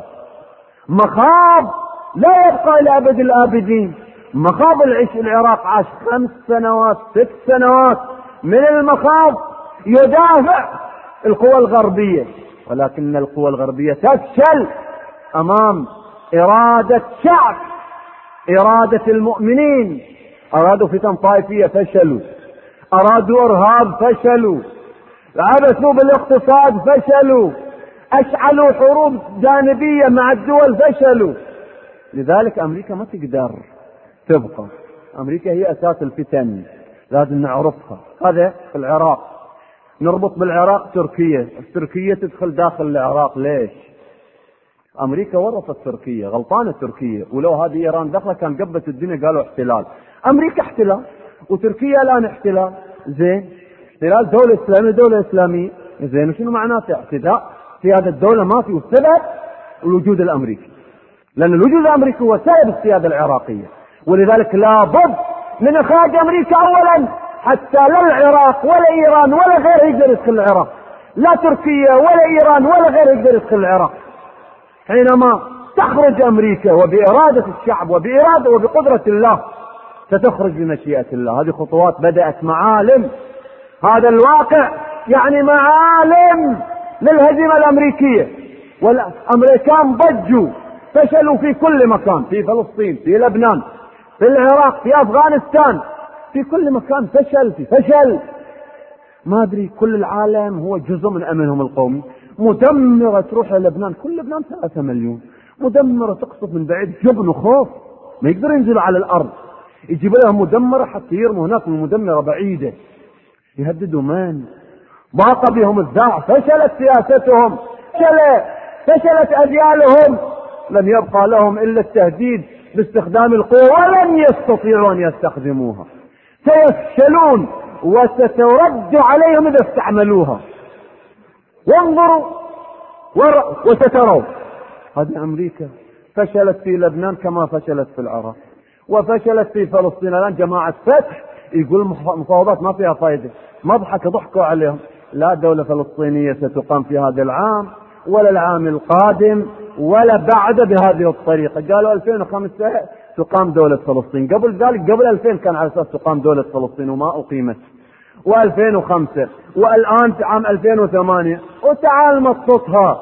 مخاض لا يبقى إلى أبد الآبدين. مخاض العراق عاش 5 سنوات 6 سنوات من المخاض يدافع القوى الغربية، ولكن القوى الغربية تفشل أمام إرادة شعب، إرادة المؤمنين. أرادوا فتن طائفية فشلوا، أرادوا إرهاب فشلوا، عبثوا بالاقتصاد فشلوا، أشعلوا حروب جانبية مع الدول فشلوا. لذلك أمريكا ما تقدر تبقى. أمريكا هي أساس الفتن، لازم نعرفها. هذا في العراق. نربط بالعراق تركيا. تركيا تدخل داخل العراق ليش؟ أمريكا ورطت تركيا، غلطانة تركيا. ولو هذه إيران دخلت كان قبت الدنيا قالوا احتلال. أمريكا احتلال وتركيا الآن احتلال. زين، احتلال دولة إسلامية، دولة إسلامية. زين، وشنو معناته اعتداء في هذا الدولة؟ ما في. والسبب الوجود الأمريكي، لأن الوجود الأمريكي هو سبب السيادة العراقية. ولذلك لابد من إخراج أمريكا أولا، حتى لا العراق ولا إيران ولا غيره يقدر يدخل العراق، لا تركيا ولا إيران ولا غيره يقدر يدخل العراق. حينما تخرج أمريكا وبإرادة الشعب وبإرادة وبقدرة الله ستخرج بمشيئة الله. هذه خطوات بدأت، معالم. هذا الواقع يعني معالم للهزيمة الأمريكية. والأمريكان ضجوا، فشلوا في كل مكان، في فلسطين، في لبنان، في العراق، في أفغانستان، في كل مكان فشل في فشل. ما أدري، كل العالم هو جزء من أمنهم القومي. مدمرة تروح للبنان، كل لبنان 3 مليون، مدمرة تقصف من بعيد، جبن وخوف، ما يقدر ينزلوا على الأرض، يجيب لهم مدمرة حتى يرموا هناك من مدمرة بعيدة. يهددوا من؟ ضاق بهم الذرع، فشلت سياستهم، فشلت أجيالهم، لم يبقى لهم إلا التهديد باستخدام القوة، ولن يستطيعوا أن يستخدموها، سيفشلون وسترد عليهم إذا استعملوها. وانظروا وستروا. هذه أمريكا فشلت في لبنان كما فشلت في العراق، وفشلت في فلسطين. الآن جماعة فتح يقول مفاوضات ما فيها فائدة، ضحكوا عليهم. لا دولة فلسطينية ستقام في هذا العام ولا العام القادم ولا بعد بهذه الطريقة. قالوا 2005 تقام دولة فلسطين، قبل ذلك قبل 2000 كان على أساس تقام دولة فلسطين وما أقيمت، و2005 والآن عام 2008 وتعال مططها.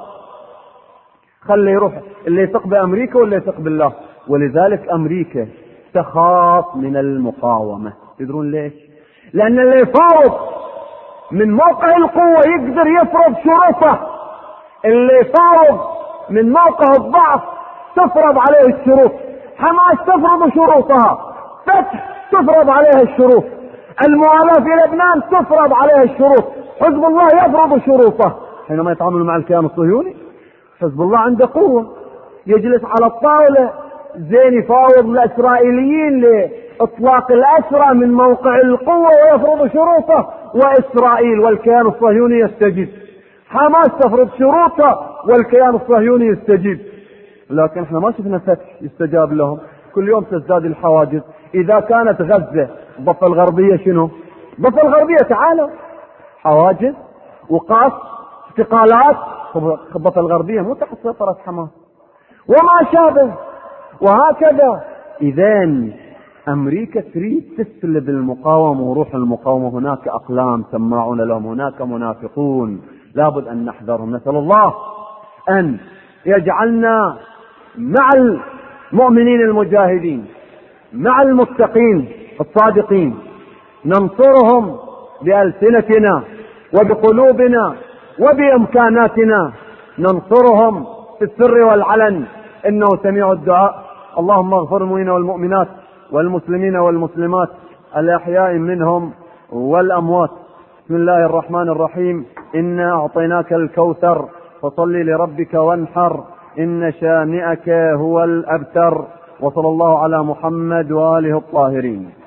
خلي يروح اللي يثق بأمريكا واللي يثق بالله. ولذلك أمريكا تخاف من المقاومة. تدرون ليش؟ لأن اللي يفاوض من موقع القوة يقدر يفرض شروطه، اللي يفاوض من موقع الضعف تفرض عليه الشروط. حماس تفرض شروطها، فتح تفرض عليها الشروط، الموالاة في لبنان تفرض عليها الشروط، حزب الله يفرض شروطه. حينما يتعاملوا مع الكيان الصهيوني حزب الله عنده قوة، يجلس على الطاولة زين يفاوض الإسرائيليين لإطلاق الأسرى من موقع القوة ويفرض شروطه، وإسرائيل والكيان الصهيوني يستجيب. حماس تفرض شروطه والكيان الصهيوني يستجيب. لكن احنا ما شفنا فتح يستجاب لهم، كل يوم تزداد الحواجز. إذا كانت غزة الضفة الغربية شنو؟ الضفة الغربية تعالوا حواجز وقاص استقالات. الضفة الغربية مو تحت سيطرة حماس وما شابه. وهكذا إذن أمريكا تريد تسلب المقاومة وروح المقاومة. هناك أقلام سماعون لهم، هناك منافقون لابد أن نحذرهم. نسأل الله أن يجعلنا مع المؤمنين المجاهدين، مع المتقين الصادقين، ننصرهم بألسنتنا وبقلوبنا وبإمكاناتنا، ننصرهم في السر والعلن، إنه سميع الدعاء. اللهم اغفر المؤمنين والمؤمنات والمسلمين والمسلمات الأحياء منهم والأموات. بسم الله الرحمن الرحيم. إنا أعطيناك الكوثر فصل لربك وانحر، إن شانئك هو الأبتر. وصلى الله على محمد وآله الطاهرين.